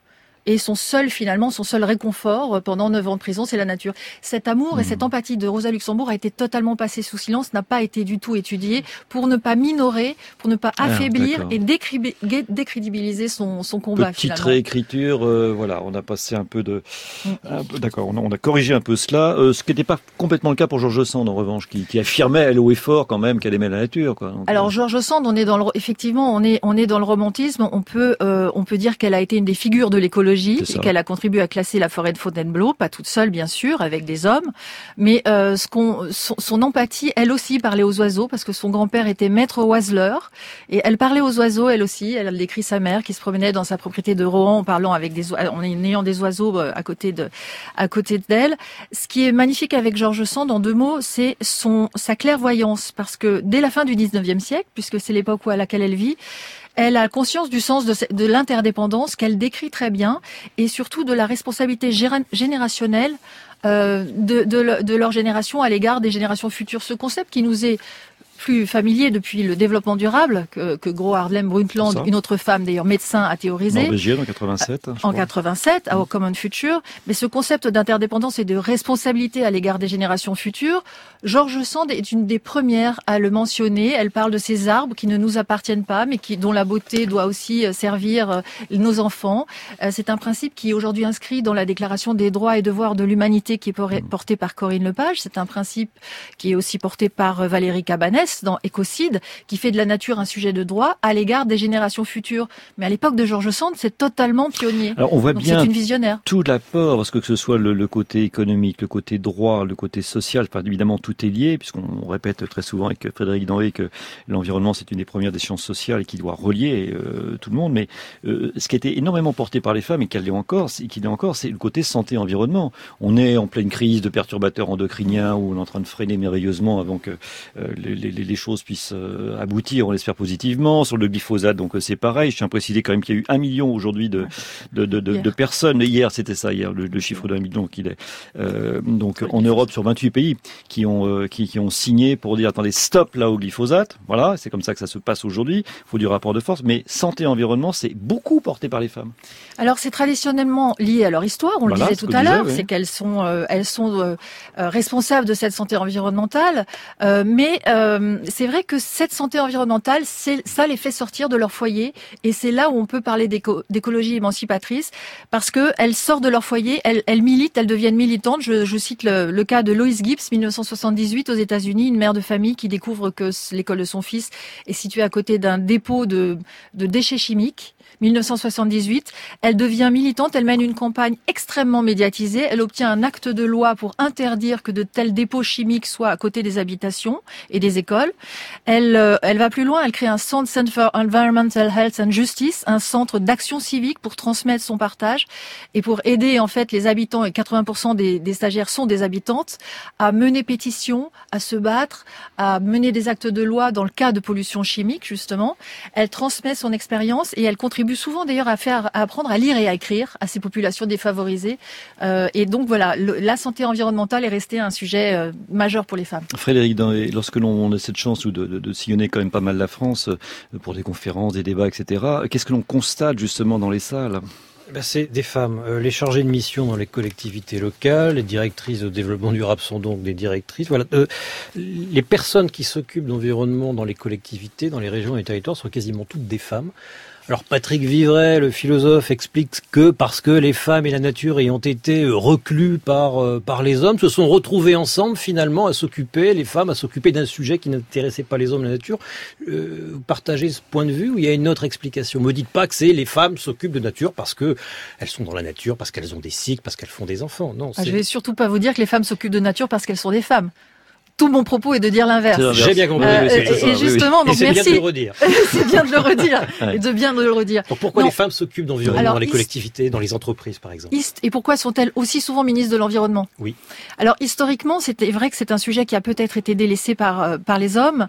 Speaker 6: Et son seul, finalement, son seul réconfort pendant neuf ans de prison, c'est la nature. Cet amour mmh. et cette empathie de Rosa Luxembourg a été totalement passé sous silence, n'a pas été du tout étudié pour ne pas minorer, pour ne pas affaiblir ah, et décri- décrédibiliser son, son combat.
Speaker 4: Petite
Speaker 6: finalement.
Speaker 4: réécriture, euh, voilà, on a passé un peu de... Mmh. Un peu, d'accord, on a, on a corrigé un peu cela, euh, ce qui n'était pas complètement le cas pour George Sand, en revanche, qui, qui affirmait, elle haut et fort, quand même, qu'elle aimait la nature, quoi. Donc,
Speaker 6: Alors,
Speaker 4: euh...
Speaker 6: George Sand, on est dans le, effectivement, on est, on est dans le romantisme, on peut, euh, on peut dire qu'elle a été une des figures de l'écologie et qu'elle a contribué à classer la forêt de Fontainebleau, pas toute seule bien sûr, avec des hommes, mais euh, ce qu'on, son, son empathie, elle aussi parlait aux oiseaux parce que son grand-père était maître oiseleur et elle parlait aux oiseaux, elle aussi. Elle décrit sa mère qui se promenait dans sa propriété de Rohan en parlant avec des, en ayant des oiseaux à côté de, à côté d'elle. Ce qui est magnifique avec George Sand, en deux mots, c'est son, sa clairvoyance parce que dès la fin du dix-neuvième siècle, puisque c'est l'époque où à laquelle elle vit, elle a conscience du sens de, de l'interdépendance qu'elle décrit très bien et surtout de la responsabilité générationnelle euh, de, de, de leur génération à l'égard des générations futures. Ce concept qui nous est plus familier depuis le développement durable que, que Gro Harlem Brundtland, une autre femme d'ailleurs médecin, a théorisé.
Speaker 4: Norvégienne en quatre-vingt-sept.
Speaker 6: En quatre-vingt-sept, à Our Common Future. Mais ce concept d'interdépendance et de responsabilité à l'égard des générations futures, George Sand est une des premières à le mentionner. Elle parle de ces arbres qui ne nous appartiennent pas, mais qui, dont la beauté doit aussi servir nos enfants. C'est un principe qui est aujourd'hui inscrit dans la Déclaration des droits et devoirs de l'humanité qui est portée par Corinne Lepage. C'est un principe qui est aussi porté par Valérie Cabanès dans Écocide, qui fait de la nature un sujet de droit à l'égard des générations futures. Mais à l'époque de George Sand, c'est totalement pionnier.
Speaker 4: Alors on voit
Speaker 6: Donc
Speaker 4: bien
Speaker 6: c'est une visionnaire.
Speaker 4: Tout l'apport, parce que que ce soit le, le côté économique, le côté droit, le côté social, enfin, évidemment tout est lié, puisqu'on répète très souvent avec Frédéric Denré que l'environnement c'est une des premières des sciences sociales et qui doit relier euh, tout le monde. Mais euh, ce qui a été énormément porté par les femmes et qu'elle l'est encore, c'est, qu'il est encore, c'est le côté santé-environnement. On est en pleine crise de perturbateurs endocriniens où on est en train de freiner merveilleusement avant que euh, les, les les choses puissent aboutir, on l'espère positivement. Sur le glyphosate, donc c'est pareil. Je tiens à préciser quand même qu'il y a eu un million aujourd'hui de, de, de, de, de personnes. Hier, c'était ça, hier, le, le chiffre d'un million qu'il est. Euh, donc en Europe, sur vingt-huit pays qui ont, euh, qui, qui ont signé pour dire, attendez, stop là au glyphosate. Voilà, c'est comme ça que ça se passe aujourd'hui. Il faut du rapport de force. Mais santé et environnement, c'est beaucoup porté par les femmes.
Speaker 6: Alors c'est traditionnellement lié à leur histoire, on voilà, le disait tout à l'heure, oui. C'est qu'elles sont, euh, elles sont euh, responsables de cette santé environnementale, euh, mais euh, c'est vrai que cette santé environnementale, c'est, ça les fait sortir de leur foyer, et c'est là où on peut parler d'éco, d'écologie émancipatrice, parce que elles sortent de leur foyer, elles, elles militent, elles deviennent militantes. Je, je cite le, le cas de Lois Gibbs, dix-neuf cent soixante-dix-huit aux États-Unis, une mère de famille qui découvre que l'école de son fils est située à côté d'un dépôt de, de déchets chimiques. dix-neuf cent soixante-dix-huit, elle devient militante, elle mène une campagne extrêmement médiatisée, elle obtient un acte de loi pour interdire que de tels dépôts chimiques soient à côté des habitations et des écoles. Elle, euh, elle va plus loin, elle crée un Centre for Environmental Health and Justice, un centre d'action civique pour transmettre son partage et pour aider en fait les habitants, et quatre-vingts pour cent des, des stagiaires sont des habitantes, à mener pétition, à se battre, à mener des actes de loi dans le cas de pollution chimique justement. Elle transmet son expérience et elle contribue souvent d'ailleurs à faire, à apprendre à lire et à écrire à ces populations défavorisées. Euh, et donc voilà, le, la santé environnementale est restée un sujet euh, majeur pour les femmes.
Speaker 4: Frédéric, dans les, lorsque l'on a cette chance de, de, de sillonner quand même pas mal la France euh, pour des conférences, des débats, et cetera, qu'est-ce que l'on constate justement dans les salles ?
Speaker 5: Ben c'est des femmes. Euh, les chargées de mission dans les collectivités locales, les directrices de développement durable sont donc des directrices. Voilà. Euh, les personnes qui s'occupent d'environnement dans les collectivités, dans les régions et les territoires sont quasiment toutes des femmes. Alors Patrick Vivray, le philosophe, explique que parce que les femmes et la nature ayant été reclues par euh, par les hommes, se sont retrouvées ensemble finalement à s'occuper, les femmes à s'occuper d'un sujet qui n'intéressait pas les hommes, la nature. Euh, vous partagez ce point de vue ou il y a une autre explication ? Me dites pas que c'est les femmes s'occupent de nature parce que elles sont dans la nature, parce qu'elles ont des cycles, parce qu'elles font des enfants. Non.
Speaker 6: C'est... Je vais surtout pas vous dire que les femmes s'occupent de nature parce qu'elles sont des femmes. Tout mon propos est de dire l'inverse.
Speaker 5: J'ai bien compris.
Speaker 6: Euh, et, ça, et justement, oui, oui.
Speaker 5: donc
Speaker 6: et
Speaker 5: c'est
Speaker 6: merci.
Speaker 5: Bien de le redire.
Speaker 6: C'est bien de le redire. Et de bien de le redire.
Speaker 5: Donc pourquoi non. les femmes s'occupent d'environnement Alors, dans les collectivités, dans les entreprises, par exemple ?
Speaker 6: Et pourquoi sont-elles aussi souvent ministres de l'environnement ?
Speaker 5: Oui.
Speaker 6: Alors historiquement, c'est vrai que c'est un sujet qui a peut-être été délaissé par par les hommes.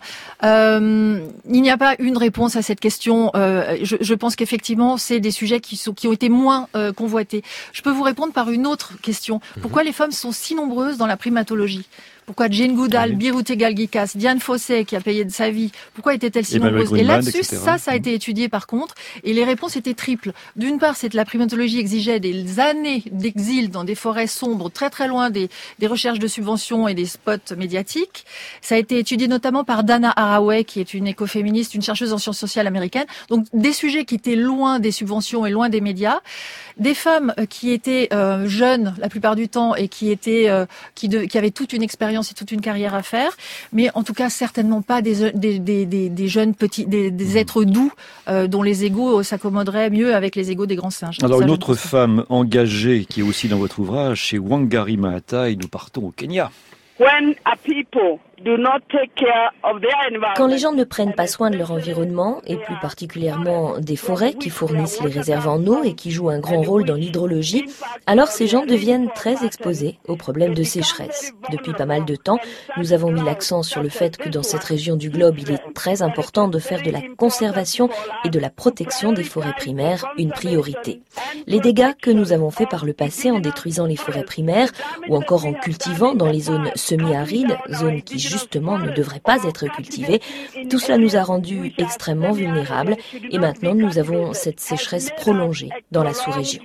Speaker 6: Euh, il n'y a pas une réponse à cette question. Euh, je, je pense qu'effectivement, c'est des sujets qui sont qui ont été moins euh, convoités. Je peux vous répondre par une autre question. Pourquoi mm-hmm. les femmes sont si nombreuses dans la primatologie ? Pourquoi Jane Goodall, oui. Birute Galgikas, Diane Fossey, qui a payé de sa vie, pourquoi était-elle si nombreuse? Et là-dessus, ça, ça a été étudié par contre, et les réponses étaient triples. D'une part, c'est que la primatologie exigeait des années d'exil dans des forêts sombres, très très loin des, des recherches de subventions et des spots médiatiques. Ça a été étudié notamment par Dana Haraway, qui est une écoféministe, une chercheuse en sciences sociales américaines. Donc des sujets qui étaient loin des subventions et loin des médias. Des femmes qui étaient euh, jeunes la plupart du temps et qui étaient euh, qui, de, qui avaient toute une expérience et toute une carrière à faire, mais en tout cas certainement pas des des des, des, des jeunes petits des, des êtres doux euh, dont les égos s'accommoderaient mieux avec les égos des grands singes.
Speaker 4: Alors
Speaker 6: Ça,
Speaker 4: une autre femme engagée qui est aussi dans votre ouvrage, c'est Wangari Maathai. Nous partons au Kenya.
Speaker 7: When a people do not take care of their environment.
Speaker 8: Quand les gens ne prennent pas soin de leur environnement, et plus particulièrement des forêts qui fournissent les réserves en eau et qui jouent un grand rôle dans l'hydrologie, alors ces gens deviennent très exposés aux problèmes de sécheresse. Depuis pas mal de temps, nous avons mis l'accent sur le fait que dans cette région du globe, il est très important de faire de la conservation et de la protection des forêts primaires une priorité. Les dégâts que nous avons faits par le passé en détruisant les forêts primaires ou encore en cultivant dans les zones semi-arides, zones qui justement ne devraient pas être cultivées, tout cela nous a rendus extrêmement vulnérables et maintenant nous avons cette sécheresse prolongée dans la sous-région.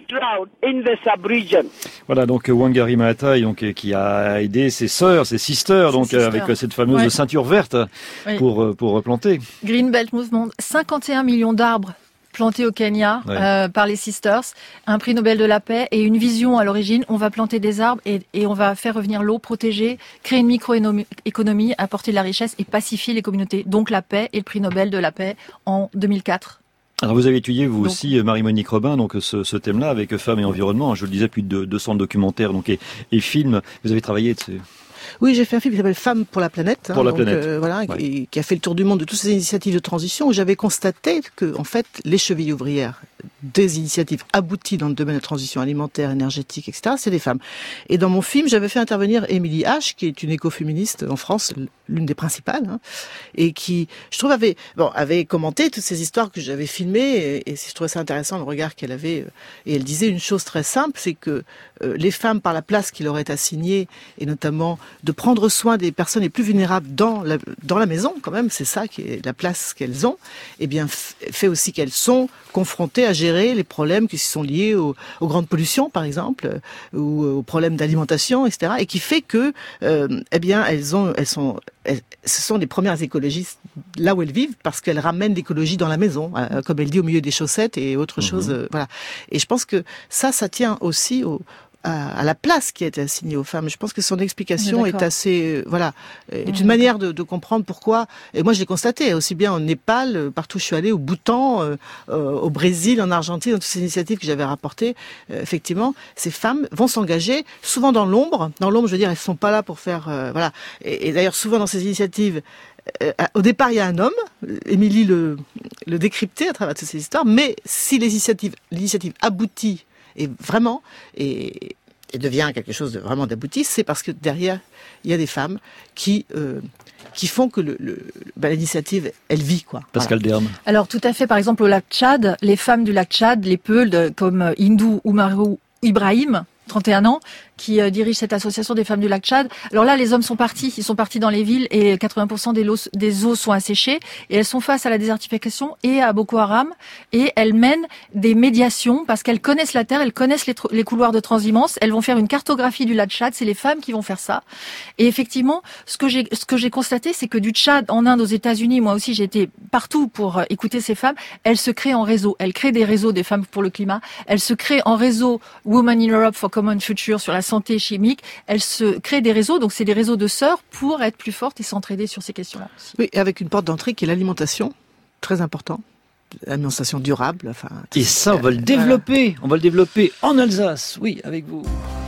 Speaker 4: Voilà donc Wangari Maathai donc, qui a aidé ses sœurs, ses sisters, donc sisters. Avec cette fameuse ouais. ceinture verte oui. pour, pour replanter.
Speaker 6: Green Belt Movement, cinquante et un millions d'arbres plantés au Kenya ouais. euh, par les Sisters, un prix Nobel de la paix et une vision à l'origine, on va planter des arbres et, et on va faire revenir l'eau, protéger, créer une micro-économie, apporter de la richesse et pacifier les communautés. Donc la paix et le prix Nobel de la paix en deux mille quatre.
Speaker 4: Alors vous avez étudié vous donc, aussi Marie-Monique Robin donc ce, ce thème-là avec femmes et environnement. Je le disais, plus de deux cents documentaires donc et, et films. Vous avez travaillé de ces...
Speaker 2: Oui, j'ai fait un film qui s'appelle Femmes pour la planète,
Speaker 4: pour
Speaker 2: hein,
Speaker 4: la
Speaker 2: donc,
Speaker 4: planète.
Speaker 2: Euh, voilà,
Speaker 4: ouais.
Speaker 2: qui, qui a fait le tour du monde de toutes ces initiatives de transition où j'avais constaté que, en fait, les chevilles ouvrières des initiatives abouties dans le domaine de la transition alimentaire, énergétique, et cetera, c'est des femmes. Et dans mon film, j'avais fait intervenir Émilie H, qui est une écoféministe en France, l'une des principales, hein, et qui, je trouve, avait, bon, avait commenté toutes ces histoires que j'avais filmées, et, et je trouvais ça intéressant le regard qu'elle avait. Et elle disait une chose très simple, c'est que euh, les femmes, par la place qui leur est assignée, et notamment de prendre soin des personnes les plus vulnérables dans la, dans la maison, quand même, c'est ça qui est la place qu'elles ont, eh bien, f- fait aussi qu'elles sont confrontées à gérer les problèmes qui sont liés aux, aux grandes pollutions, par exemple, euh, ou aux problèmes d'alimentation, et cetera, et qui fait que, euh, eh bien, elles ont, elles sont, elles, ce sont les premières écologistes là où elles vivent, parce qu'elles ramènent l'écologie dans la maison, euh, comme elle dit, au milieu des chaussettes et autre mmh. chose, euh, voilà. Et je pense que ça, ça tient aussi au à la place qui a été assignée aux femmes. Je pense que son explication est assez, euh, voilà, est une manière de, de comprendre pourquoi. Et moi, je l'ai constaté aussi bien au Népal, partout où je suis allée, au Bhoutan, euh, euh, au Brésil, en Argentine, dans toutes ces initiatives que j'avais rapportées. Euh, effectivement, ces femmes vont s'engager, souvent dans l'ombre. Dans l'ombre, je veux dire, elles sont pas là pour faire, euh, voilà. Et, et d'ailleurs, souvent dans ces initiatives, euh, au départ, il y a un homme. Émilie le, le décryptait à travers toutes ces histoires. Mais si l'initiative, l'initiative aboutit et vraiment, et, et devient quelque chose de vraiment d'abouti, c'est parce que derrière, il y a des femmes qui euh, qui font que le, le, bah, l'initiative, elle vit, quoi.
Speaker 4: Pascal
Speaker 2: voilà.
Speaker 4: Derme.
Speaker 6: Alors, tout à fait. Par exemple, au lac Tchad, les femmes du lac Tchad, les Peuls, comme Hindou Oumarou Ibrahim, trente et un ans, qui euh, dirige cette association des femmes du lac Tchad. Alors là, les hommes sont partis, ils sont partis dans les villes et quatre-vingts pour cent des, lots, des eaux sont asséchées et elles sont face à la désertification et à Boko Haram et elles mènent des médiations parce qu'elles connaissent la terre, elles connaissent les, tr- les couloirs de transhumance, elles vont faire une cartographie du lac Tchad, c'est les femmes qui vont faire ça. Et effectivement, ce que j'ai, ce que j'ai constaté, c'est que du Tchad en Inde, aux États-Unis, moi aussi j'ai été partout pour euh, écouter ces femmes, elles se créent en réseau, elles créent des réseaux des femmes pour le climat, elles se créent en réseau Women in Europe for Common Future sur la santé chimique, elles se créent des réseaux, donc c'est des réseaux de sœurs pour être plus fortes et s'entraider sur ces questions-là aussi.
Speaker 2: Oui, avec une porte d'entrée qui est l'alimentation, très important, l'alimentation durable. Enfin,
Speaker 4: et ça, on va le développer, voilà. on va le développer en Alsace, oui, avec vous.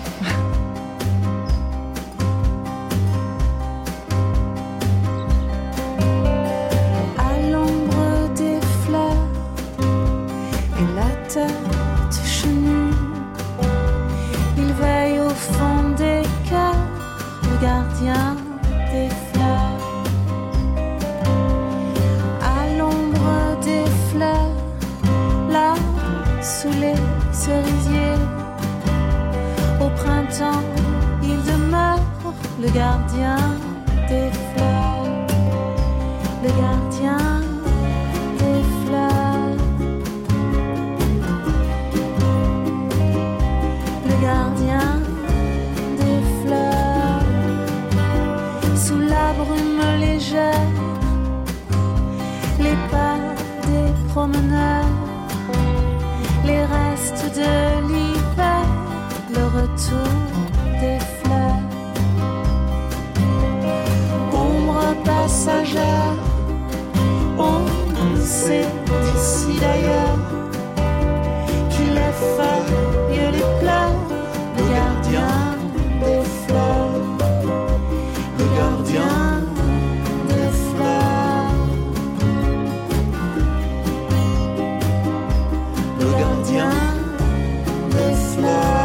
Speaker 9: À l'ombre des fleurs et la tête chenue, il veille au fond des cœurs, le gardien des fleurs. À l'ombre des fleurs, là, sous les cerisiers, au printemps, il demeure le gardien des fleurs, le gardien des fleurs, le gardien des fleurs, sous la brume légère, les pas des promeneurs, les restes de l'hiver, le retour des fleurs, ombre passagère, on sait d'ici d'ailleurs qu'il est feuille les pleurs, le gardien des fleurs, le gardien des fleurs, le gardien des fleurs.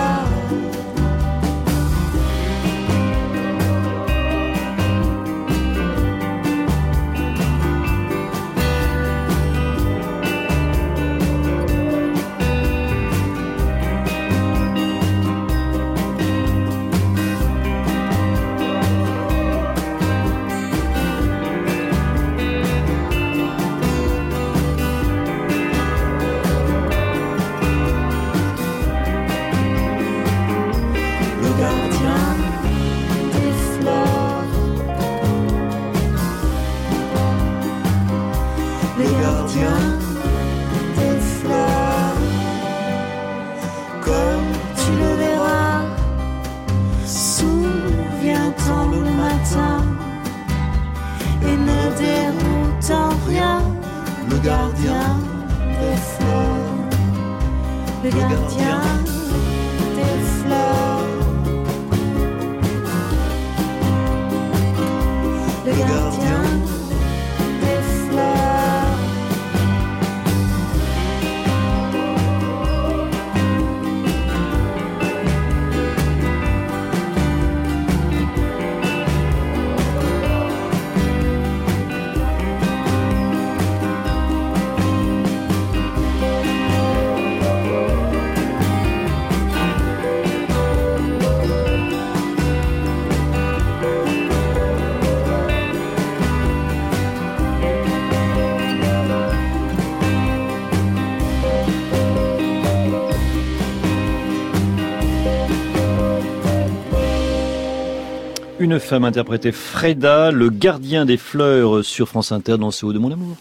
Speaker 4: Une femme interprétait Freda, le gardien des fleurs sur France Inter dans Ce haut de mon amour.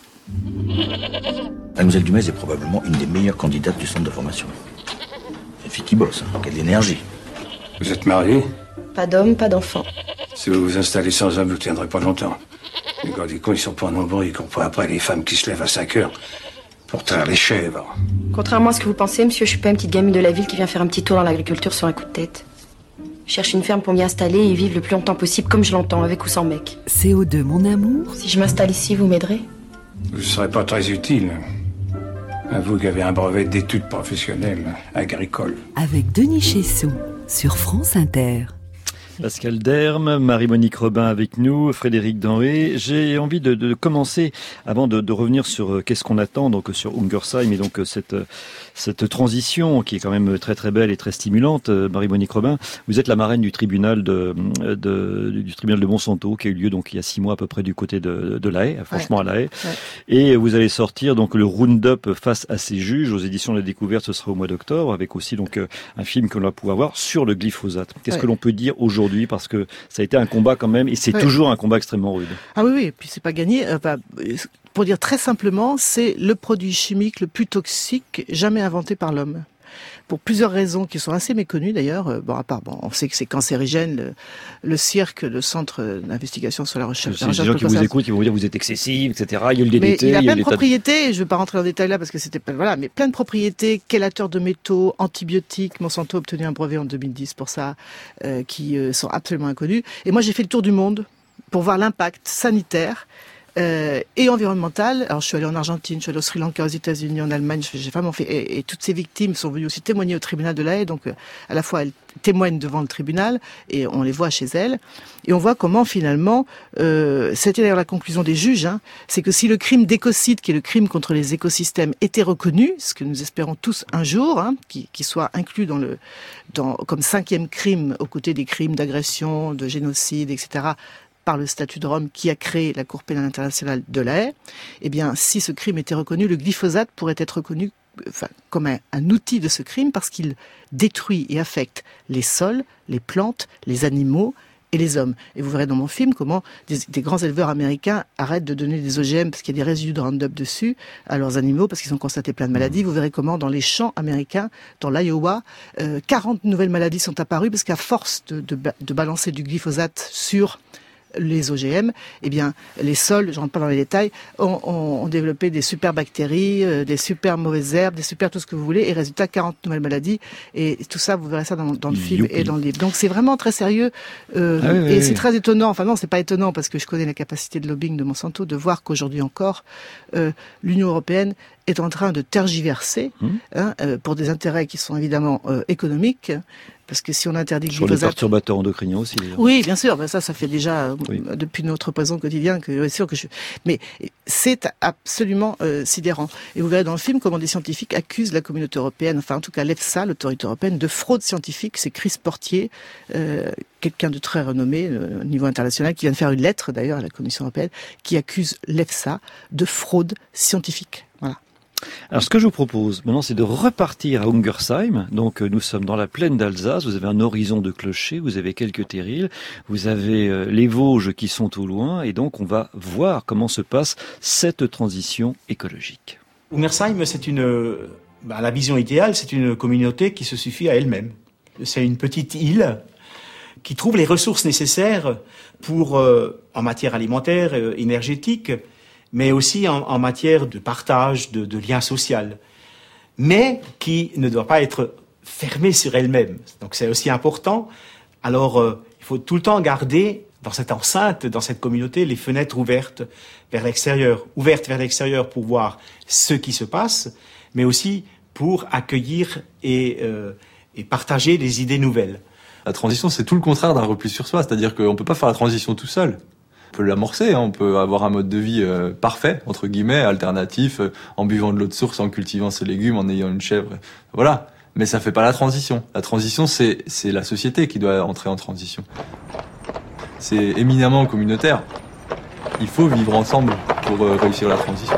Speaker 10: Mademoiselle Dumez est probablement une des meilleures candidates du centre de formation. C'est une fille qui bosse, hein, qui a de l'énergie.
Speaker 11: Vous êtes marié?
Speaker 12: Pas d'homme, pas d'enfant.
Speaker 11: Si vous vous installez sans homme, vous ne tiendrez pas longtemps. Les gars des cons, ils sont pas nombreux, ils comprennent après les femmes qui se lèvent à cinq heures pour traire les chèvres.
Speaker 12: Contrairement à ce que vous pensez, monsieur, je suis pas une petite gamine de la ville qui vient faire un petit tour dans l'agriculture sur un coup de tête. Je cherche une ferme pour m'y installer et vivre le plus longtemps possible comme je l'entends, avec ou sans mec.
Speaker 13: C O deux, mon amour.
Speaker 12: Si je m'installe ici, vous m'aiderez?
Speaker 11: Vous ne serez pas très utile. À vous qui avez un brevet d'études professionnelles agricoles.
Speaker 13: Avec Denis Chessou, sur France Inter.
Speaker 4: Pascal Derme, Marie-Monique Robin avec nous, Frédéric Denré. J'ai envie de, de commencer, avant de, de revenir sur euh, qu'est-ce qu'on attend donc sur Ungersheim et donc euh, cette cette transition qui est quand même très très belle et très stimulante. Euh, Marie-Monique Robin, vous êtes la marraine du tribunal de, de du tribunal de Monsanto qui a eu lieu donc il y a six mois à peu près du côté de, de La Haye, franchement ouais. à La Haye. Ouais. Et vous allez sortir donc le Roundup face à ces juges aux éditions de la Découverte. Ce sera au mois d'octobre avec aussi donc euh, un film que l'on va pouvoir voir sur le glyphosate. Qu'est-ce ouais. que l'on peut dire aujourd'hui? Parce que ça a été un combat quand même, et c'est ouais. toujours un combat extrêmement rude.
Speaker 2: Ah oui, oui, et puis c'est pas gagné. Enfin, pour dire très simplement, c'est le produit chimique le plus toxique jamais inventé par l'homme. Pour plusieurs raisons qui sont assez méconnues d'ailleurs. Bon, à part, bon, on sait que c'est cancérigène. Le, le CIRC, le Centre d'investigation sur la recherche.
Speaker 4: C'est des gens qui vous écoutent, qui vont vous dire vous êtes excessif, et cetera. Il y a eu le D D T.
Speaker 2: Mais il a
Speaker 4: il y a
Speaker 2: plein de propriétés. De... Je ne vais pas rentrer dans le détail là parce que c'était pas voilà, mais plein de propriétés. Chélateurs de métaux, antibiotiques. Monsanto a obtenu un brevet en deux mille dix pour ça, euh, qui euh, sont absolument inconnus. Et moi, j'ai fait le tour du monde pour voir l'impact sanitaire euh, et environnemental. Alors je suis allée en Argentine, je suis allée au Sri Lanka, aux États-Unis, en Allemagne, j'ai vraiment fait, et, et toutes ces victimes sont venues aussi témoigner au tribunal de La Haye, donc euh, à la fois elles témoignent devant le tribunal, et on les voit chez elles, et on voit comment finalement, euh, c'était d'ailleurs la conclusion des juges, hein, c'est que si le crime d'écocide, qui est le crime contre les écosystèmes, était reconnu, ce que nous espérons tous un jour, hein, qui, qui soit inclus dans le, dans, comme cinquième crime aux côtés des crimes d'agression, de génocide, et cetera, par le statut de Rome qui a créé la Cour pénale internationale de La Haye, eh bien, si ce crime était reconnu, le glyphosate pourrait être reconnu enfin, comme un, un outil de ce crime parce qu'il détruit et affecte les sols, les plantes, les animaux et les hommes. Et vous verrez dans mon film comment des, des grands éleveurs américains arrêtent de donner des O G M parce qu'il y a des résidus de Roundup dessus à leurs animaux parce qu'ils ont constaté plein de maladies. Vous verrez comment dans les champs américains, dans l'Iowa, euh, quarante nouvelles maladies sont apparues parce qu'à force de, de, de balancer du glyphosate sur les O G M, eh bien, les sols, je rentre pas dans les détails, ont, ont, ont développé des super bactéries, euh, des super mauvaises herbes, des super tout ce que vous voulez, et résultat, quarante nouvelles maladies, et tout ça, vous verrez ça dans, dans le film Youpi. Et dans le livre. Donc c'est vraiment très sérieux, euh, ah oui, et oui, c'est oui. très étonnant, enfin non, c'est pas étonnant, parce que je connais la capacité de lobbying de Monsanto, de voir qu'aujourd'hui encore, euh, l'Union européenne est en train de tergiverser, mmh. hein, euh, pour des intérêts qui sont évidemment euh, économiques, parce que si on interdit le
Speaker 4: glyphosate... Sur les perturbateurs endocriniens aussi. D'ailleurs.
Speaker 2: Oui, bien sûr. Ben ça, ça fait déjà oui. euh, depuis notre présent quotidien que c'est sûr que je. Mais c'est absolument euh, sidérant. Et vous verrez dans le film comment des scientifiques accusent la communauté européenne, enfin en tout cas l'EFSA, l'autorité européenne, de fraude scientifique. C'est Chris Portier, euh, quelqu'un de très renommé euh, au niveau international, qui vient de faire une lettre d'ailleurs à la Commission européenne, qui accuse l'EFSA de fraude scientifique. Voilà.
Speaker 4: Alors, ce que je vous propose maintenant, c'est de repartir à Ungersheim. Donc, nous sommes dans la plaine d'Alsace. Vous avez un horizon de clochers, vous avez quelques terrils, vous avez euh, les Vosges qui sont au loin, et donc on va voir comment se passe cette transition écologique.
Speaker 14: Ungersheim, c'est une, bah, la vision idéale, c'est une communauté qui se suffit à elle-même. C'est une petite île qui trouve les ressources nécessaires pour, euh, en matière alimentaire, euh, énergétique, mais aussi en, en matière de partage, de, de lien social, mais qui ne doit pas être fermée sur elle-même. Donc c'est aussi important. Alors euh, il faut tout le temps garder dans cette enceinte, dans cette communauté, les fenêtres ouvertes vers l'extérieur, ouvertes vers l'extérieur pour voir ce qui se passe, mais aussi pour accueillir et, euh, et partager des idées nouvelles.
Speaker 15: La transition, c'est tout le contraire d'un repli sur soi, c'est-à-dire qu'on ne peut pas faire la transition tout seul. On peut l'amorcer, hein. On peut avoir un mode de vie euh, parfait, entre guillemets, alternatif, euh, en buvant de l'eau de source, en cultivant ses légumes, en ayant une chèvre, voilà. Mais ça fait pas la transition. La transition, c'est, c'est la société qui doit entrer en transition. C'est éminemment communautaire. Il faut vivre ensemble pour euh, réussir la transition.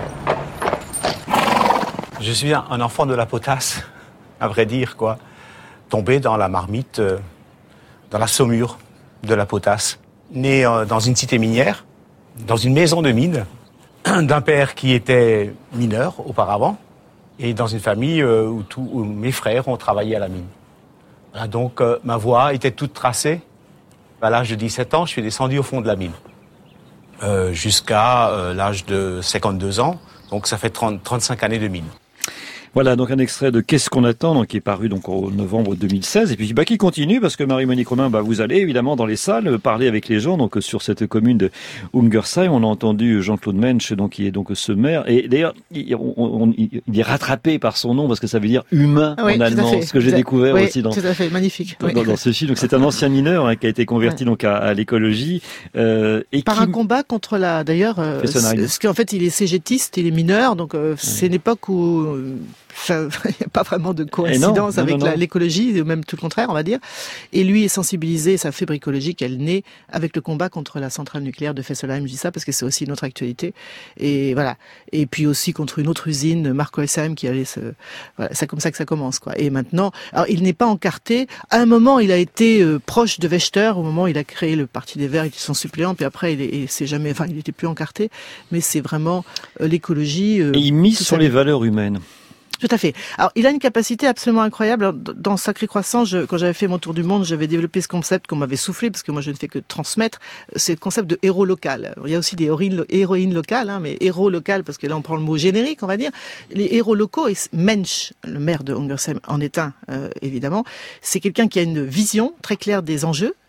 Speaker 14: Je suis un, un enfant de la potasse, à vrai dire, quoi. Tombé dans la marmite, euh, dans la saumure de la potasse. Né euh, dans une cité minière, dans une maison de mine, d'un père qui était mineur auparavant, et dans une famille euh, où, tout, où mes frères ont travaillé à la mine. Voilà, donc euh, ma voie était toute tracée. À l'âge de dix-sept ans, je suis descendu au fond de la mine, euh, jusqu'à euh, l'âge de cinquante-deux ans, donc ça fait trente, trente-cinq années de mine.
Speaker 4: Voilà, donc un extrait de Qu'est-ce qu'on attend, donc, qui est paru donc en novembre deux mille seize, et puis bah, qui continue, parce que Marie-Monique Romain, bah, vous allez évidemment dans les salles parler avec les gens donc sur cette commune de Ungersheim. On a entendu Jean-Claude Mensch, donc qui est donc ce maire, et d'ailleurs il, on, on, il est rattrapé par son nom parce que ça veut dire humain oui, en allemand, ce que j'ai découvert
Speaker 2: oui,
Speaker 4: aussi dans,
Speaker 2: tout à fait, magnifique.
Speaker 4: Dans, oui. dans ce film. Donc c'est un ancien mineur hein, qui a été converti ouais. donc à, à l'écologie euh, et
Speaker 2: par
Speaker 4: qui...
Speaker 2: un combat contre la d'ailleurs, euh, parce qu'en fait il est cégétiste, il est mineur, donc euh, oui. c'est une époque où euh, il n'y a pas vraiment de coïncidence non, non, avec non, non. La, l'écologie, ou même tout le contraire, on va dire. Et lui est sensibilisé, sa fibre écologique, elle naît avec le combat contre la centrale nucléaire de Fessenheim. Je dis ça parce que c'est aussi une autre actualité. Et voilà. Et puis aussi contre une autre usine, Markholzheim, qui allait se... Voilà, c'est comme ça que ça commence, quoi. Et maintenant, alors il n'est pas encarté. À un moment, il a été euh, proche de Wächter, au moment où il a créé le Parti des Verts, il était son suppléant, puis après, il, est, il s'est jamais... Enfin, il n'était plus encarté. Mais c'est vraiment euh, l'écologie... Euh,
Speaker 4: Et il mise sur les valeurs humaines.
Speaker 2: Tout à fait. Alors, il a une capacité absolument incroyable. Dans Sacré Croissant, je, quand j'avais fait mon tour du monde, j'avais développé ce concept qu'on m'avait soufflé, parce que moi, je ne fais que transmettre. C'est le concept de héros local. Il y a aussi des héroïnes, héroïnes locales, hein, mais héros local, parce que là, on prend le mot générique, on va dire. Les héros locaux, et Mensch, le maire de Ungersheim, en est un, euh, évidemment. C'est quelqu'un qui a une vision très claire des enjeux,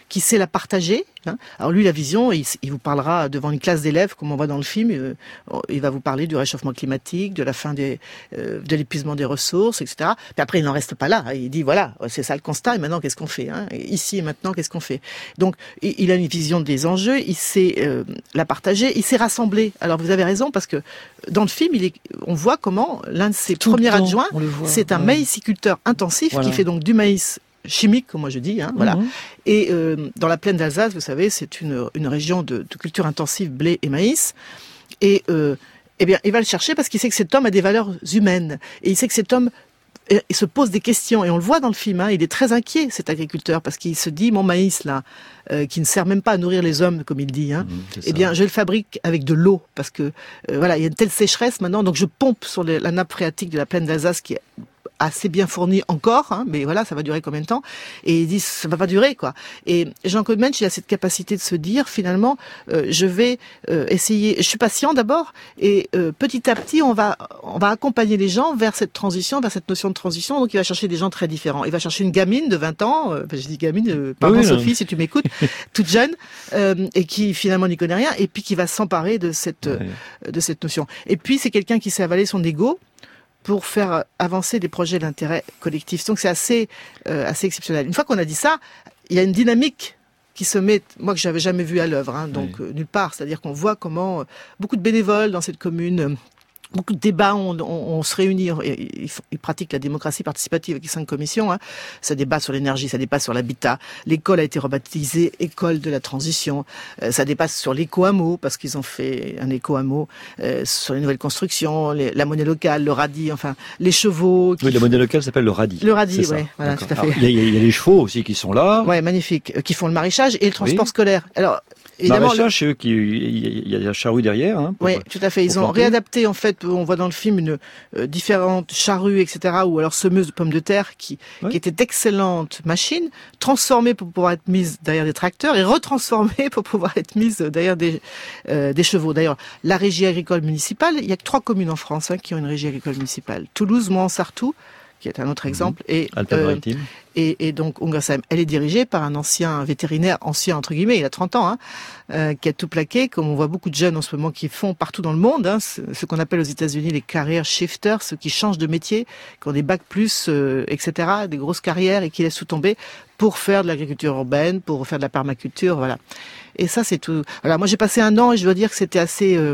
Speaker 2: qui sait la partager. Hein. Alors lui, la vision, il, il vous parlera devant une classe d'élèves, comme on voit dans le film. Euh, il va vous parler du réchauffement climatique, de la fin des, euh, de l'épuisement des ressources, et cetera. Puis après, il n'en reste pas là. Il dit voilà, c'est ça le constat. Et maintenant, qu'est-ce qu'on fait hein. Ici et maintenant, qu'est-ce qu'on fait? Donc, il a une vision des enjeux. Il sait euh, la partager. Il sait rassembler. Alors, vous avez raison parce que dans le film, il est, on voit comment l'un de ses Tout premiers adjoints, c'est un ouais. maïsiculteur intensif voilà. qui fait donc du maïs chimique, comme moi je dis, hein, voilà. Mmh. Et euh, dans la plaine d'Alsace, vous savez, c'est une, une région de, de culture intensive, blé et maïs. Et euh, eh bien, il va le chercher parce qu'il sait que cet homme a des valeurs humaines. Et il sait que cet homme il se pose des questions. Et on le voit dans le film, hein, il est très inquiet, cet agriculteur, parce qu'il se dit, mon maïs, là, euh, qui ne sert même pas à nourrir les hommes, comme il dit, hein, mmh, eh bien, je le fabrique avec de l'eau, parce que, euh, voilà, il y a une telle sécheresse maintenant, donc je pompe sur les, la nappe phréatique de la plaine d'Alsace qui est assez bien fourni encore, hein, mais voilà, ça va durer combien de temps? Et ils disent, ça va pas durer, quoi. Et Jean-Claude Mensch, il a cette capacité de se dire, finalement, euh, je vais euh, essayer, je suis patient d'abord, et euh, petit à petit, on va, on va accompagner les gens vers cette transition, vers cette notion de transition. Donc, il va chercher des gens très différents. Il va chercher une gamine de vingt ans, euh, je dis gamine, euh, pardon oui, Sophie, non. si tu m'écoutes, toute jeune, euh, et qui finalement n'y connaît rien, et puis qui va s'emparer de cette, ouais. euh, de cette notion. Et puis, c'est quelqu'un qui sait avaler son ego pour faire avancer des projets d'intérêt collectif. Donc c'est assez, euh, assez exceptionnel. Une fois qu'on a dit ça, il y a une dynamique qui se met, moi que j'avais jamais vue à l'œuvre, hein, donc oui. euh, nulle part. C'est-à-dire qu'on voit comment euh, beaucoup de bénévoles dans cette commune, euh, beaucoup de débats, on, on, on se réunit, ils, ils pratiquent la démocratie participative avec les cinq commissions, hein. Ça débat sur l'énergie, ça dépasse sur l'habitat. L'école a été rebaptisée école de la transition. Euh, ça dépasse sur l'éco-hameau, parce qu'ils ont fait un éco-hameau euh, sur les nouvelles constructions, les, la monnaie locale, le radis, enfin, les chevaux. Qui...
Speaker 4: Oui, la monnaie locale s'appelle le radis.
Speaker 2: Le radis, oui, voilà, tout à fait.
Speaker 4: Il y, y a les chevaux aussi qui sont là.
Speaker 2: Ouais, magnifique, euh, qui font le maraîchage et le transport oui. scolaire. Alors,
Speaker 4: évidemment, maraîchage, le... c'est eux qui, il y a la charrue derrière. Hein,
Speaker 2: oui, tout à fait. Ils ont planter. réadapté, en fait, on voit dans le film une euh, différentes charrues, et cetera, ou alors semeuses de pommes de terre qui, oui. qui étaient d'excellentes machines, transformées pour pouvoir être mises derrière des tracteurs et retransformées pour pouvoir être mises derrière des, euh, des chevaux. D'ailleurs, la régie agricole municipale, il y a que trois communes en France hein, qui ont une régie agricole municipale. Toulouse, Mons-Sartoux, qui est un autre exemple, mmh. et, euh, et, et donc Ungersheim. Elle est dirigée par un ancien vétérinaire, ancien entre guillemets, il a trente ans, hein, euh, qui a tout plaqué, comme on voit beaucoup de jeunes en ce moment qui font partout dans le monde, hein, ce, ce qu'on appelle aux États-Unis les career shifters, ceux qui changent de métier, qui ont des bacs plus, euh, et cetera, des grosses carrières et qui laissent tout tomber pour faire de l'agriculture urbaine, pour faire de la permaculture, voilà. Et ça, c'est tout. Voilà, moi j'ai passé un an et je dois dire que c'était assez, euh,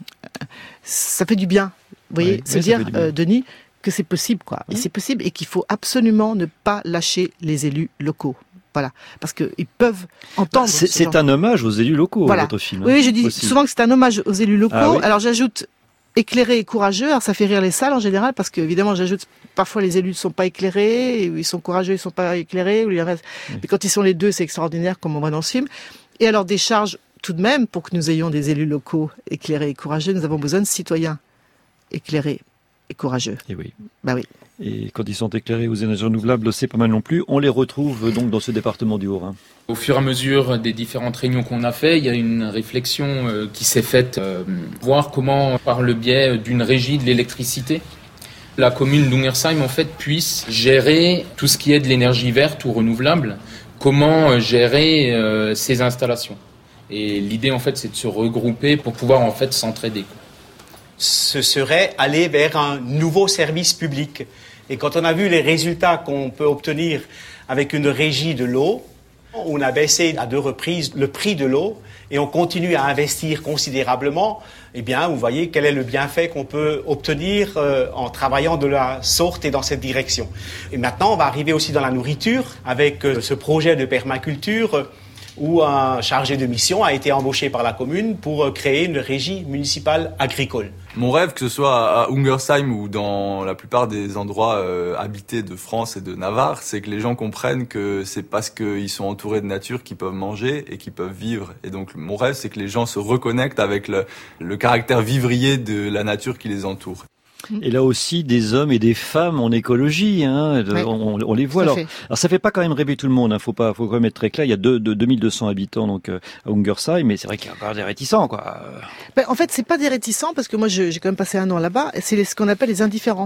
Speaker 2: ça fait du bien. Vous voyez, oui, se oui, dire, euh, Denis, que c'est possible, quoi. Et mmh. c'est possible et qu'il faut absolument ne pas lâcher les élus locaux. Voilà. Parce qu'ils peuvent entendre.
Speaker 4: C'est, c'est un hommage aux élus locaux,
Speaker 2: voilà.
Speaker 4: votre film.
Speaker 2: Oui, je dis
Speaker 4: aussi.
Speaker 2: souvent que c'est un hommage aux élus locaux.
Speaker 4: Ah, oui.
Speaker 2: Alors j'ajoute éclairé et courageux. Alors ça fait rire les salles en général parce que, évidemment, j'ajoute parfois les élus ne sont pas éclairés, ils sont courageux, ils ne sont pas éclairés. Ou les restent... oui. Mais quand ils sont les deux, c'est extraordinaire, comme on voit dans le film. Et alors des charges, tout de même, pour que nous ayons des élus locaux éclairés et courageux, nous avons besoin de citoyens éclairés et courageux.
Speaker 4: Et oui.
Speaker 2: Bah oui.
Speaker 4: Et quand ils sont éclairés aux énergies renouvelables, c'est pas mal non plus. On les retrouve donc dans ce département du Haut-Rhin.
Speaker 16: Au fur et à mesure des différentes réunions qu'on a fait, il y a une réflexion euh, qui s'est faite, euh, voir comment, par le biais d'une régie de l'électricité, la commune d'Ungersheim en fait puisse gérer tout ce qui est de l'énergie verte ou renouvelable. Comment gérer euh, ces installations. Et l'idée en fait, c'est de se regrouper pour pouvoir en fait s'entraider.
Speaker 14: Ce serait aller vers un nouveau service public. Et quand on a vu les résultats qu'on peut obtenir avec une régie de l'eau, on a baissé à deux reprises le prix de l'eau et on continue à investir considérablement. Eh bien, vous voyez quel est le bienfait qu'on peut obtenir euh, en travaillant de la sorte et dans cette direction. Et maintenant, on va arriver aussi dans la nourriture avec euh, ce projet de permaculture euh, où un chargé de mission a été embauché par la commune pour créer une régie municipale agricole.
Speaker 15: Mon rêve, que ce soit à Ungersheim ou dans la plupart des endroits euh, habités de France et de Navarre, c'est que les gens comprennent que c'est parce qu'ils sont entourés de nature qu'ils peuvent manger et qu'ils peuvent vivre. Et donc mon rêve, c'est que les gens se reconnectent avec le, le caractère vivrier de la nature qui les entoure.
Speaker 4: Et là aussi, des hommes et des femmes en écologie, hein, oui, on, on les voit. Alors, alors, ça fait pas quand même rêver tout le monde. Hein, faut pas, faut quand même être très clair. Il y a deux, deux, deux mille deux cents habitants donc euh, à Ungersheim, mais c'est vrai qu'il y a encore des réticents, quoi.
Speaker 2: Ben, en fait, c'est pas des réticents parce que moi, je, j'ai quand même passé un an là-bas. C'est les, ce qu'on appelle les indifférents.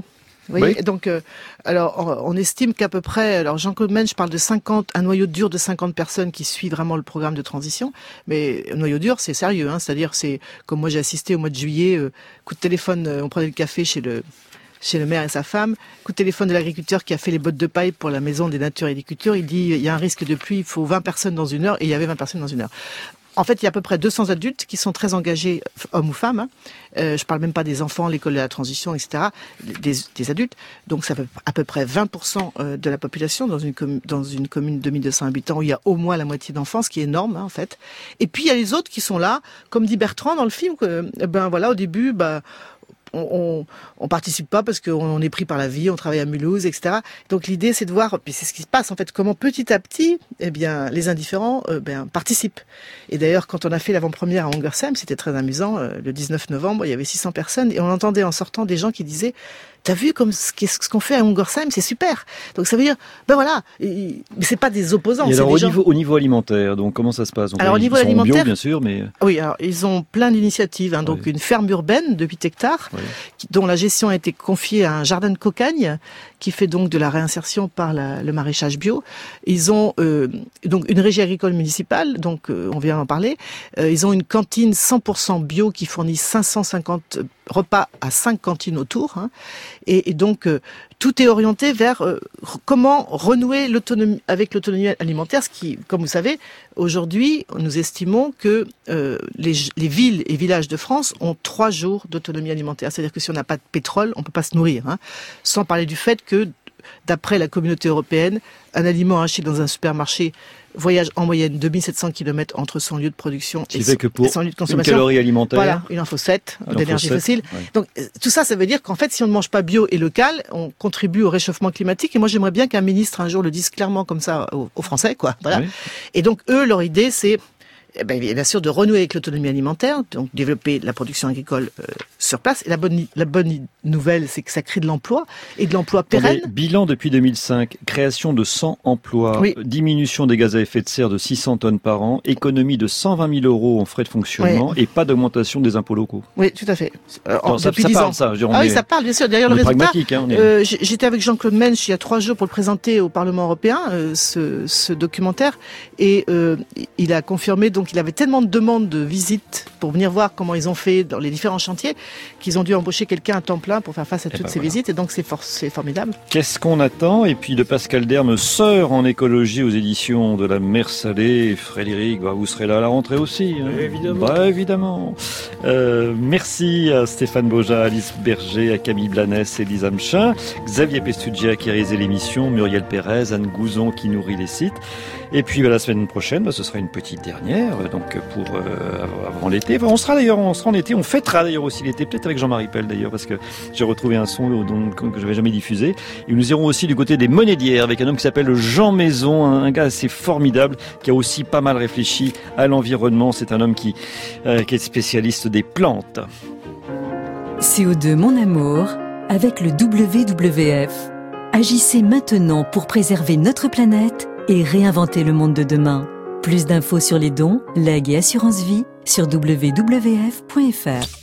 Speaker 2: Vous voyez, oui. Donc, euh, alors, on, on estime qu'à peu près, alors Jean-Claude Mensch parle de cinquante, un noyau dur de cinquante personnes qui suivent vraiment le programme de transition. Mais un noyau dur, c'est sérieux, hein, c'est-à-dire, c'est comme moi j'ai assisté au mois de juillet, euh, coup de téléphone, euh, on prenait le café chez le chez le maire et sa femme, coup de téléphone de l'agriculteur qui a fait les bottes de paille pour la maison des natures et des cultures. Il dit il y a un risque de pluie, il faut vingt personnes dans une heure, et il y avait vingt personnes dans une heure. En fait, il y a à peu près deux cents adultes qui sont très engagés, hommes ou femmes. Hein. Euh, je parle même pas des enfants, l'école de la transition, et cetera. Des, des adultes. Donc, ça fait à peu près vingt pour cent de la population dans une, com- dans une commune de mille deux cents habitants où il y a au moins la moitié d'enfants, ce qui est énorme, hein, en fait. Et puis, il y a les autres qui sont là, comme dit Bertrand dans le film, que, ben voilà, au début, ben, on, on, on participe pas parce qu'on est pris par la vie, on travaille à Mulhouse, et cetera. Donc l'idée, c'est de voir, puis c'est ce qui se passe en fait, comment petit à petit, eh bien, les indifférents, euh, ben, participent. Et d'ailleurs, quand on a fait l'avant-première à Ungersheim, c'était très amusant. Euh, le dix-neuf novembre, il y avait six cents personnes et on entendait en sortant des gens qui disaient t'as vu comme ce qu'on fait à Ungersheim, c'est super. Donc ça veut dire, ben voilà, et, mais c'est pas des opposants.
Speaker 4: Et alors
Speaker 2: des
Speaker 4: au
Speaker 2: gens...
Speaker 4: niveau, au niveau alimentaire, donc comment ça se passe? Donc,
Speaker 2: alors
Speaker 4: ils
Speaker 2: au niveau
Speaker 4: sont
Speaker 2: alimentaire,
Speaker 4: bio, bien sûr, mais
Speaker 2: oui, alors ils ont plein d'initiatives. Hein, donc oui. Une ferme urbaine de huit hectares, oui. qui, dont la gestion a été confiée à un jardin de cocagne, qui fait donc de la réinsertion par la, le maraîchage bio. Ils ont euh, donc une régie agricole municipale, donc euh, on vient d'en parler. Euh, ils ont une cantine cent pour cent bio qui fournit cinq cent cinquante repas à cinq cantines autour, hein, et, et donc euh, tout est orienté vers euh, comment renouer l'autonomie avec l'autonomie alimentaire, ce qui, comme vous savez, aujourd'hui, nous estimons que euh, les, les villes et villages de France ont trois jours d'autonomie alimentaire. C'est-à-dire que si on n'a pas de pétrole, on peut pas se nourrir, hein, sans parler du fait que, d'après la communauté européenne, un aliment acheté dans un supermarché voyage en moyenne deux mille sept cents kilomètres entre son lieu de production et son,
Speaker 4: que pour
Speaker 2: et son lieu de consommation.
Speaker 4: Une calorie alimentaire.
Speaker 2: Voilà, il en faut sept d'énergie fossile.
Speaker 4: Ouais.
Speaker 2: Donc tout ça, ça veut dire qu'en fait, si on ne mange pas bio et local, on contribue au réchauffement climatique. Et moi, j'aimerais bien qu'un ministre un jour le dise clairement comme ça aux, aux Français, quoi. Voilà. Oui. Et donc eux, leur idée, c'est eh ben, bien sûr de renouer avec l'autonomie alimentaire, donc développer la production agricole euh, sur place. Et la bonne, la bonne nouvelle, c'est que ça crée de l'emploi et de l'emploi pérenne.
Speaker 4: Attendez, bilan depuis deux mille cinq, création de cent emplois, oui. Diminution des gaz à effet de serre de six cents tonnes par an, économie de cent vingt mille euros en frais de fonctionnement oui. et pas d'augmentation des impôts locaux.
Speaker 2: Oui, tout à fait.
Speaker 4: Euh, Alors, ça,
Speaker 2: depuis
Speaker 4: ça
Speaker 2: dix
Speaker 4: parle,
Speaker 2: ans.
Speaker 4: ça. Je veux dire,
Speaker 2: ah oui,
Speaker 4: est,
Speaker 2: ça parle, bien sûr. Derrière le résultat,
Speaker 4: hein, est...
Speaker 2: euh, j'étais avec Jean-Claude Mensch il y a trois jours pour le présenter au Parlement européen, euh, ce, ce documentaire, et euh, il a confirmé, donc il avait tellement de demandes de visite pour venir voir comment ils ont fait dans les différents chantiers, qu'ils ont dû embaucher quelqu'un à temps plein pour faire face à et toutes ben ces voilà. visites, et donc c'est, for- c'est formidable.
Speaker 4: Qu'est-ce qu'on attend? Et puis de Pascal Derme, sœur en écologie aux éditions de la Mer Salée. Frédéric, bah, vous serez là à la rentrée aussi. Hein.
Speaker 5: Évidemment.
Speaker 4: Bah, évidemment. Euh, merci à Stéphane Boja, Alice Berger, à Camille Blanès et Lisa Mchin, Xavier Pestugia qui a réalisé l'émission, Muriel Pérez, Anne Gouzon qui nourrit les sites. Et puis bah, la semaine prochaine, bah, ce sera une petite dernière, donc pour euh, avant l'été. Enfin, on sera d'ailleurs, on sera en été, on fêtera d'ailleurs aussi l'été, peut-être avec Jean-Marie Pell d'ailleurs, parce que j'ai retrouvé un son dont, que je n'avais jamais diffusé. Et nous irons aussi du côté des Monédières avec un homme qui s'appelle Jean Maison, un gars assez formidable qui a aussi pas mal réfléchi à l'environnement. C'est un homme qui, euh, qui est spécialiste des plantes.
Speaker 1: C O deux Mon Amour avec le W W F. Agissez maintenant pour préserver notre planète et réinventer le monde de demain. Plus d'infos sur les dons, legs et assurance vie sur w w w point f r.